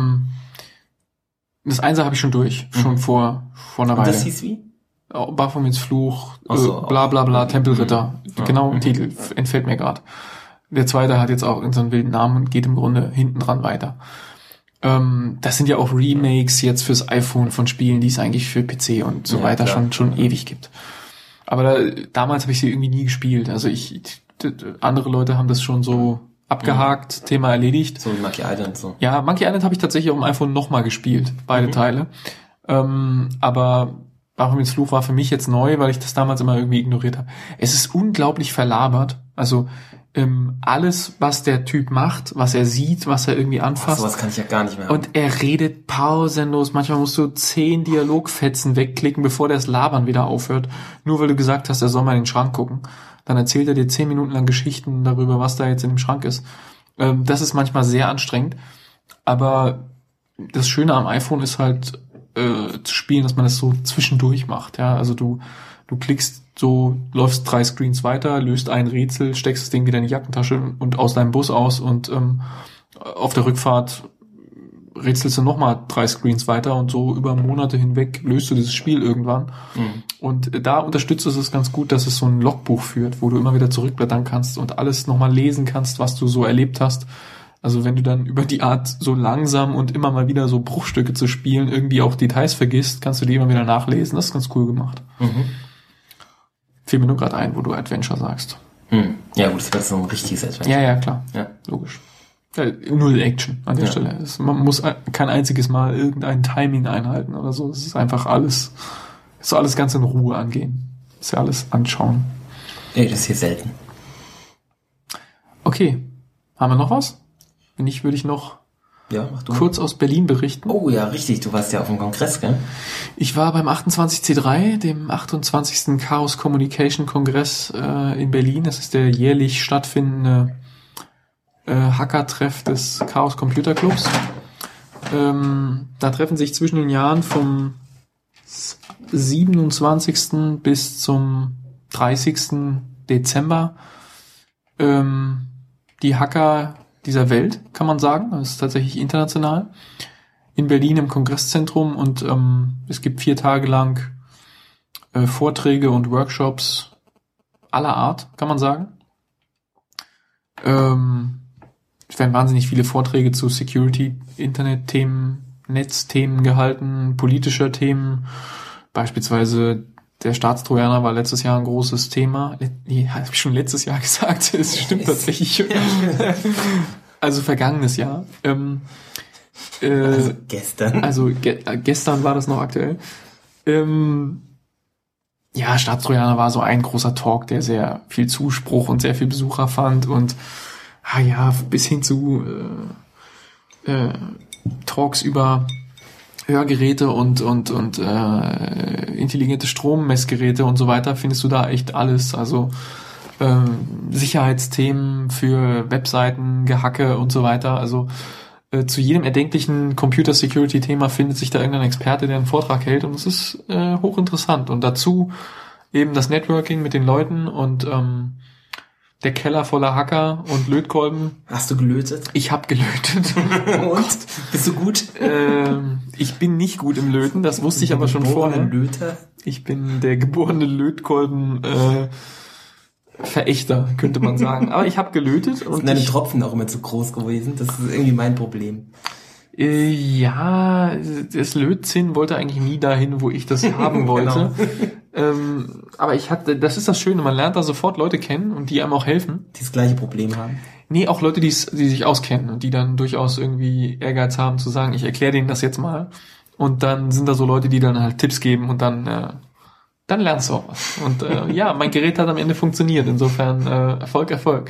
Das Einser habe ich schon durch, schon vor einer Weile. Und das hieß wie? Baphomets Fluch, bla bla bla, Tempelritter. Genau, Titel entfällt mir gerade. Der zweite hat jetzt auch so einen wilden Namen und geht im Grunde hinten dran weiter. Das sind ja auch Remakes jetzt fürs iPhone von Spielen, die es eigentlich für PC und so weiter schon ewig gibt. Aber damals habe ich sie irgendwie nie gespielt. Also andere Leute haben das schon so abgehakt, Thema erledigt. So wie Monkey Island so. Ja, Monkey Island habe ich tatsächlich auf dem iPhone nochmal gespielt, beide Teile. Aber Baphomets Fluch war für mich jetzt neu, weil ich das damals immer irgendwie ignoriert habe. Es ist unglaublich verlabert. Also alles, was der Typ macht, was er sieht, was er irgendwie anfasst. Sowas kann ich ja gar nicht mehr. Und er redet pausenlos. Manchmal musst du 10 Dialogfetzen wegklicken, bevor das Labern wieder aufhört. Nur weil du gesagt hast, er soll mal in den Schrank gucken. Dann erzählt er dir 10 Minuten lang Geschichten darüber, was da jetzt in dem Schrank ist. Das ist manchmal sehr anstrengend. Aber das Schöne am iPhone ist halt zu spielen, dass man das so zwischendurch macht. Ja, also du klickst so, läufst 3 Screens weiter, löst ein Rätsel, steckst das Ding wieder in die Jackentasche und aus deinem Bus aus und auf der Rückfahrt rätselst du nochmal 3 Screens weiter und so über Monate hinweg löst du dieses Spiel irgendwann. Und da unterstützt es ganz gut, dass es so ein Logbuch führt, wo du immer wieder zurückblättern kannst und alles nochmal lesen kannst, was du so erlebt hast. Also wenn du dann über die Art so langsam und immer mal wieder so Bruchstücke zu spielen irgendwie auch Details vergisst, kannst du die immer wieder nachlesen. Das ist ganz cool gemacht. Fiel mir nur gerade ein, wo du Adventure sagst. Ja gut, das wird so ein richtiges Adventure. Ja, klar. Ja. Logisch. Ja, null Action an der Stelle. Man muss kein einziges Mal irgendein Timing einhalten oder so. Es ist einfach alles, so alles ganz in Ruhe angehen. Das ist ja alles anschauen. Ey, das ist hier selten. Okay. Haben wir noch was? Wenn nicht, würde ich noch mach du kurz aus Berlin berichten. Oh ja, richtig. Du warst ja auf dem Kongress, gell? Ich war beim 28C3, dem 28. Chaos Communication Kongress in Berlin. Das ist der jährlich stattfindende Hacker-Treff des Chaos Computer Clubs. Da treffen sich zwischen den Jahren vom 27. bis zum 30. Dezember die Hacker dieser Welt, kann man sagen. Das ist tatsächlich international. In Berlin im Kongresszentrum und es gibt 4 Tage lang Vorträge und Workshops aller Art, kann man sagen. Es werden wahnsinnig viele Vorträge zu Security, Internet-Themen, Netzthemen gehalten, politischer Themen. Beispielsweise der Staatstrojaner war letztes Jahr ein großes Thema. Nee, habe ich schon letztes Jahr gesagt. Es stimmt tatsächlich. Also vergangenes Jahr. Also gestern. Also gestern war das noch aktuell. Ja, Staatstrojaner war so ein großer Talk, der sehr viel Zuspruch und sehr viel Besucher fand und bis hin zu Talks über Hörgeräte und intelligente Strommessgeräte und so weiter findest du da echt alles. Also Sicherheitsthemen für Webseiten, Gehacke und so weiter. Also zu jedem erdenklichen Computer-Security-Thema findet sich da irgendein Experte, der einen Vortrag hält und es ist hochinteressant. Und dazu eben das Networking mit den Leuten und der Keller voller Hacker und Lötkolben. Hast du gelötet? Ich habe gelötet. Und? Bist du gut? Ich bin nicht gut im Löten, das wusste ich aber schon vorher. Löter? Ich bin der geborene Lötkolben Verächter, könnte man sagen. Aber ich habe gelötet. Und sind deine Tropfen auch immer zu groß gewesen? Das ist irgendwie mein Problem. Ja, das Lötzinn wollte eigentlich nie dahin, wo ich das haben wollte. Aber das ist das Schöne, man lernt da sofort Leute kennen und die einem auch helfen. Die das gleiche Problem haben. Nee, auch Leute, die sich auskennen und die dann durchaus irgendwie Ehrgeiz haben zu sagen, ich erkläre denen das jetzt mal. Und dann sind da so Leute, die dann halt Tipps geben und dann lernst du auch was. Und mein Gerät hat am Ende funktioniert. Insofern Erfolg.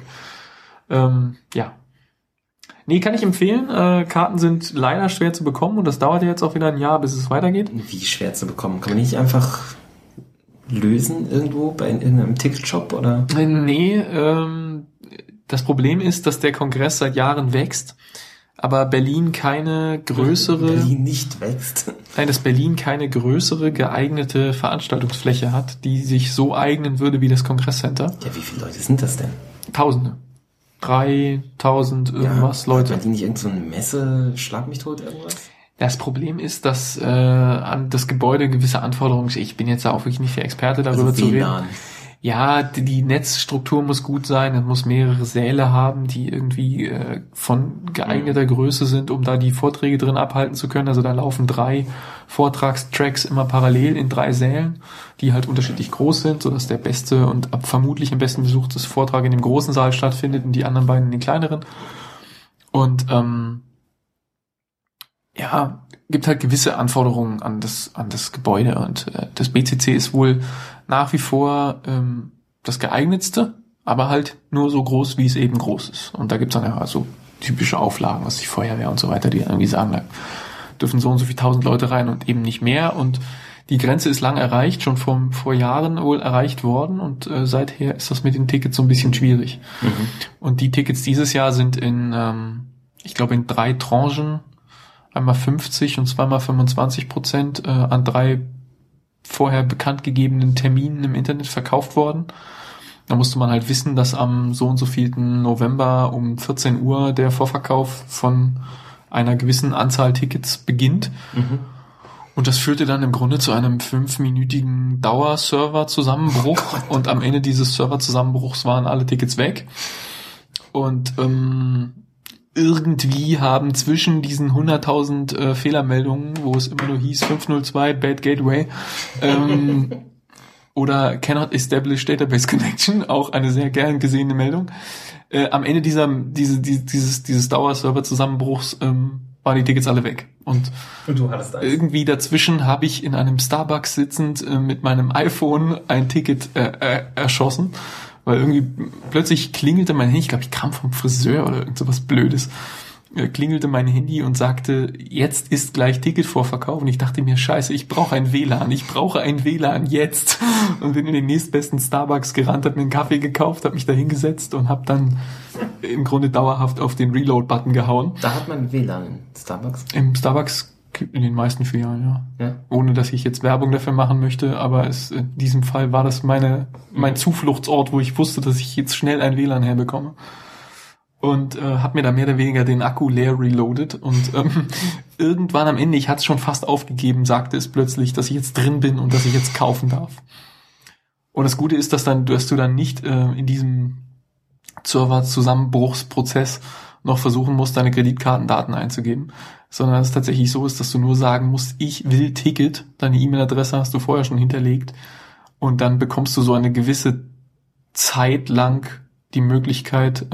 Nee, kann ich empfehlen. Karten sind leider schwer zu bekommen und das dauert ja jetzt auch wieder ein Jahr, bis es weitergeht. Wie schwer zu bekommen? Kann man nicht einfach lösen irgendwo bei irgendeinem Ticketshop oder? Nee, das Problem ist, dass der Kongress seit Jahren wächst, aber Berlin keine größere... Berlin nicht wächst. Nein, dass Berlin keine größere geeignete Veranstaltungsfläche hat, die sich so eignen würde wie das Kongresscenter. Ja, wie viele Leute sind das denn? Tausende. 3000 irgendwas Leute. Hat die nicht irgend so eine Messe, schlag mich tot, irgendwas? Das Problem ist, dass an das Gebäude gewisse Anforderungen, ich bin jetzt da auch wirklich nicht der Experte darüber also zu reden. WLAN. Ja, die Netzstruktur muss gut sein, es muss mehrere Säle haben, die irgendwie von geeigneter Größe sind, um da die Vorträge drin abhalten zu können. Also da laufen 3 Vortragstracks immer parallel in 3 Sälen, die halt unterschiedlich groß sind, sodass der beste und vermutlich am besten besuchte Vortrag in dem großen Saal stattfindet und die anderen beiden in den kleineren. Und gibt halt gewisse Anforderungen an das Gebäude und das BCC ist wohl nach wie vor das geeignetste, aber halt nur so groß, wie es eben groß ist. Und da gibt's dann ja so typische Auflagen, was die Feuerwehr und so weiter, die irgendwie sagen, da dürfen so und so viele 1000 Leute rein und eben nicht mehr. Und die Grenze ist lang erreicht, schon vor Jahren wohl erreicht worden und seither ist das mit den Tickets so ein bisschen schwierig. Und die Tickets dieses Jahr sind in 3 Tranchen einmal 50 und zweimal 25% an 3 vorher bekannt gegebenen Terminen im Internet verkauft worden. Da musste man halt wissen, dass am so und so vielten November um 14 Uhr der Vorverkauf von einer gewissen Anzahl Tickets beginnt. Mhm. Und das führte dann im Grunde zu einem 5-minütigen Dauerserver-Zusammenbruch. Und am Ende dieses Server-Zusammenbruchs waren alle Tickets weg. Und irgendwie haben zwischen diesen 100.000 Fehlermeldungen, wo es immer nur hieß 502 Bad Gateway oder Cannot Establish Database Connection, auch eine sehr gern gesehene Meldung, am Ende dieses Dauerserver-Zusammenbruchs waren die Tickets alle weg. Und du hattest eins. Irgendwie dazwischen habe ich in einem Starbucks sitzend mit meinem iPhone ein Ticket erschossen, weil irgendwie plötzlich klingelte mein Handy, ich glaube, ich kam vom Friseur oder irgend sowas Blödes, klingelte mein Handy und sagte, jetzt ist gleich Ticketvorverkauf. Und ich dachte mir, scheiße, ich brauche ein WLAN jetzt. Und bin in den nächstbesten Starbucks gerannt, habe mir einen Kaffee gekauft, habe mich da hingesetzt und habe dann im Grunde dauerhaft auf den Reload-Button gehauen. Da hat man WLAN in Starbucks? Im Starbucks in den meisten Filialen, ja. Ohne, dass ich jetzt Werbung dafür machen möchte, aber in diesem Fall war das mein Zufluchtsort, wo ich wusste, dass ich jetzt schnell ein WLAN herbekomme. Und habe mir da mehr oder weniger den Akku leer reloaded. Und irgendwann am Ende, ich hatte es schon fast aufgegeben, sagte es plötzlich, dass ich jetzt drin bin und dass ich jetzt kaufen darf. Und das Gute ist, dass du dann nicht in diesem Server-Zusammenbruchsprozess noch versuchen musst, deine Kreditkartendaten einzugeben, sondern dass es tatsächlich so ist, dass du nur sagen musst, ich will Ticket, deine E-Mail-Adresse hast du vorher schon hinterlegt und dann bekommst du so eine gewisse Zeit lang die Möglichkeit,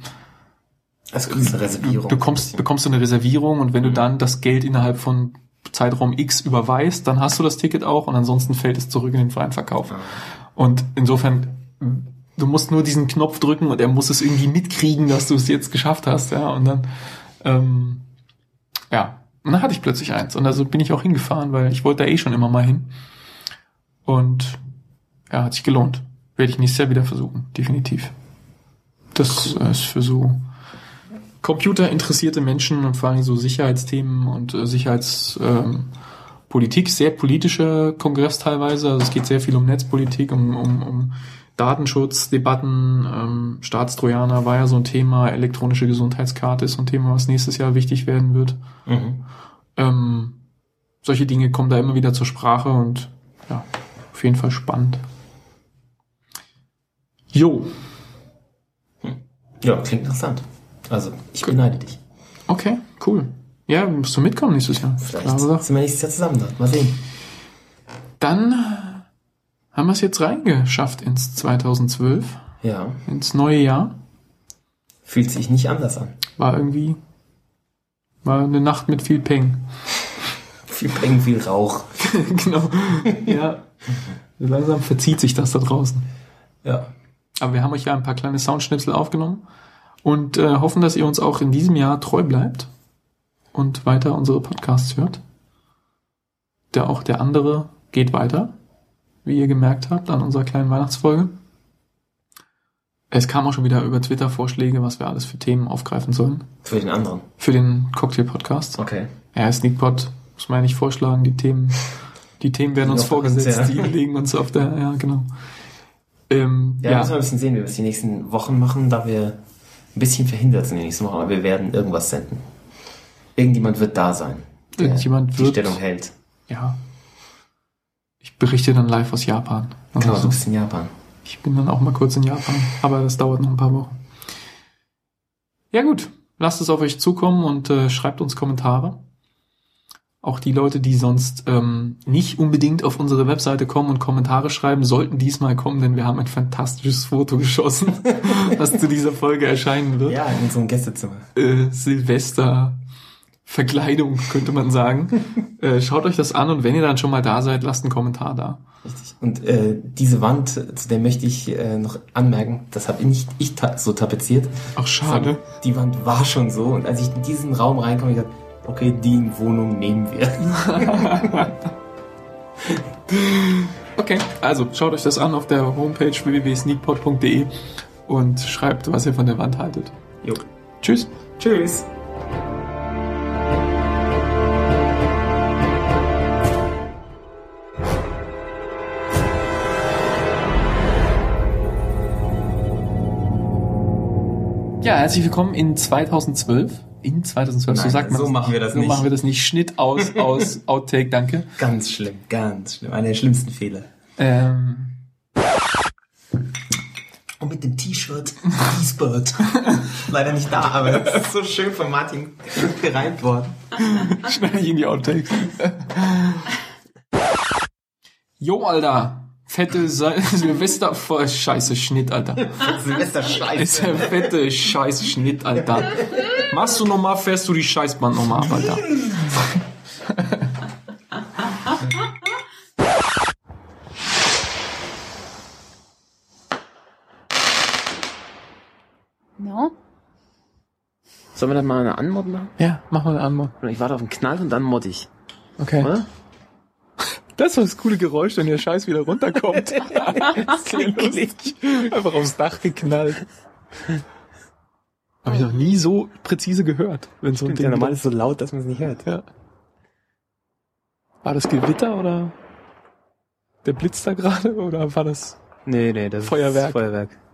also eine Reservierung. Du bekommst eine Reservierung und wenn du dann das Geld innerhalb von Zeitraum X überweist, dann hast du das Ticket auch und ansonsten fällt es zurück in den freien Verkauf. Und insofern, du musst nur diesen Knopf drücken und er muss es irgendwie mitkriegen, dass du es jetzt geschafft hast, ja, und dann, und dann hatte ich plötzlich eins und also bin ich auch hingefahren, weil ich wollte da schon immer mal hin und ja, hat sich gelohnt. Werde ich nächstes Jahr wieder versuchen, definitiv. Das ist für so computerinteressierte Menschen und vor allem so Sicherheitsthemen und Sicherheitspolitik, sehr politischer Kongress teilweise. Also es geht sehr viel um Netzpolitik, um Datenschutzdebatten, Staatstrojaner war ja so ein Thema, elektronische Gesundheitskarte ist so ein Thema, was nächstes Jahr wichtig werden wird. Solche Dinge kommen da immer wieder zur Sprache und ja, auf jeden Fall spannend. Jo. Ja, klingt interessant. Also, ich beneide dich. Okay, cool. Ja, musst du mitkommen nächstes Jahr. Vielleicht sind wir nächstes Jahr zusammen da. Mal sehen. Dann haben wir es jetzt reingeschafft ins 2012. Ja. Ins neue Jahr. Fühlt sich nicht anders an. War eine Nacht mit viel Peng. Viel Peng, viel Rauch. Genau. Ja. Langsam verzieht sich das da draußen. Ja. Aber wir haben euch ja ein paar kleine Soundschnipsel aufgenommen und hoffen, dass ihr uns auch in diesem Jahr treu bleibt und weiter unsere Podcasts hört. Der andere geht weiter, wie ihr gemerkt habt, an unserer kleinen Weihnachtsfolge. Es kam auch schon wieder über Twitter Vorschläge, was wir alles für Themen aufgreifen sollen. Für den anderen? Für den Cocktail-Podcast. Okay. Ja, Sneakpot muss man ja nicht vorschlagen, die Themen werden uns vorgesetzt, die legen uns auf der, ja, genau. Müssen wir ein bisschen sehen, wie wir es die nächsten Wochen machen, da wir ein bisschen verhindert sind in den nächsten Wochen, aber wir werden irgendwas senden. Irgendjemand wird da sein, der die Stellung hält. Ja. Ich berichte dann live aus Japan. Also genau, du bist in Japan. Ich bin dann auch mal kurz in Japan, aber das dauert noch ein paar Wochen. Ja gut, lasst es auf euch zukommen und schreibt uns Kommentare. Auch die Leute, die sonst nicht unbedingt auf unsere Webseite kommen und Kommentare schreiben, sollten diesmal kommen, denn wir haben ein fantastisches Foto geschossen, das zu dieser Folge erscheinen wird. Ja, in unserem Gästezimmer. Silvester Verkleidung, könnte man sagen. Schaut euch das an und wenn ihr dann schon mal da seid, lasst einen Kommentar da. Richtig. Und diese Wand, zu der möchte ich noch anmerken, das habe nicht ich so tapeziert. Ach, schade. Die Wand war schon so und als ich in diesen Raum reinkomme, ich dachte, okay, die Wohnung nehmen wir. Okay, also schaut euch das an auf der Homepage www.sneakpot.de und schreibt, was ihr von der Wand haltet. Jo. Tschüss. Tschüss. Ja, herzlich willkommen in 2012. In 2012, Nein, so sagt man so machen wir das so nicht. machen wir das nicht. Schnitt aus Outtake, danke. Ganz schlimm, ganz schlimm. Einer der schlimmsten Fehler. Und mit dem T-Shirt Peacebird. Leider nicht da, aber das ist so schön von Martin gereimt worden. Schneide ich in die Outtakes. Jo, Alter. Fette Silvester... Scheiße, Schnitt, Alter. Silvester Ist Scheiße. der fette Scheiße Schnitt, Alter. Machst du nochmal, fährst du die Scheißband nochmal ab, Alter. No? Sollen wir dann mal eine Anmod machen? Ja, mach mal eine Antwort. Ich warte auf den Knall und dann mod ich. Okay. Oder? Das war das coole Geräusch, wenn der Scheiß wieder runterkommt. Das klingt lustig. Einfach aufs Dach geknallt. Habe ich noch nie so präzise gehört, wenn so ein Ding... Ja, normal ist es so laut, dass man es nicht hört. Ja. War das Gewitter oder der Blitz da gerade oder war das... Nee, das Feuerwerk. ist Feuerwerk.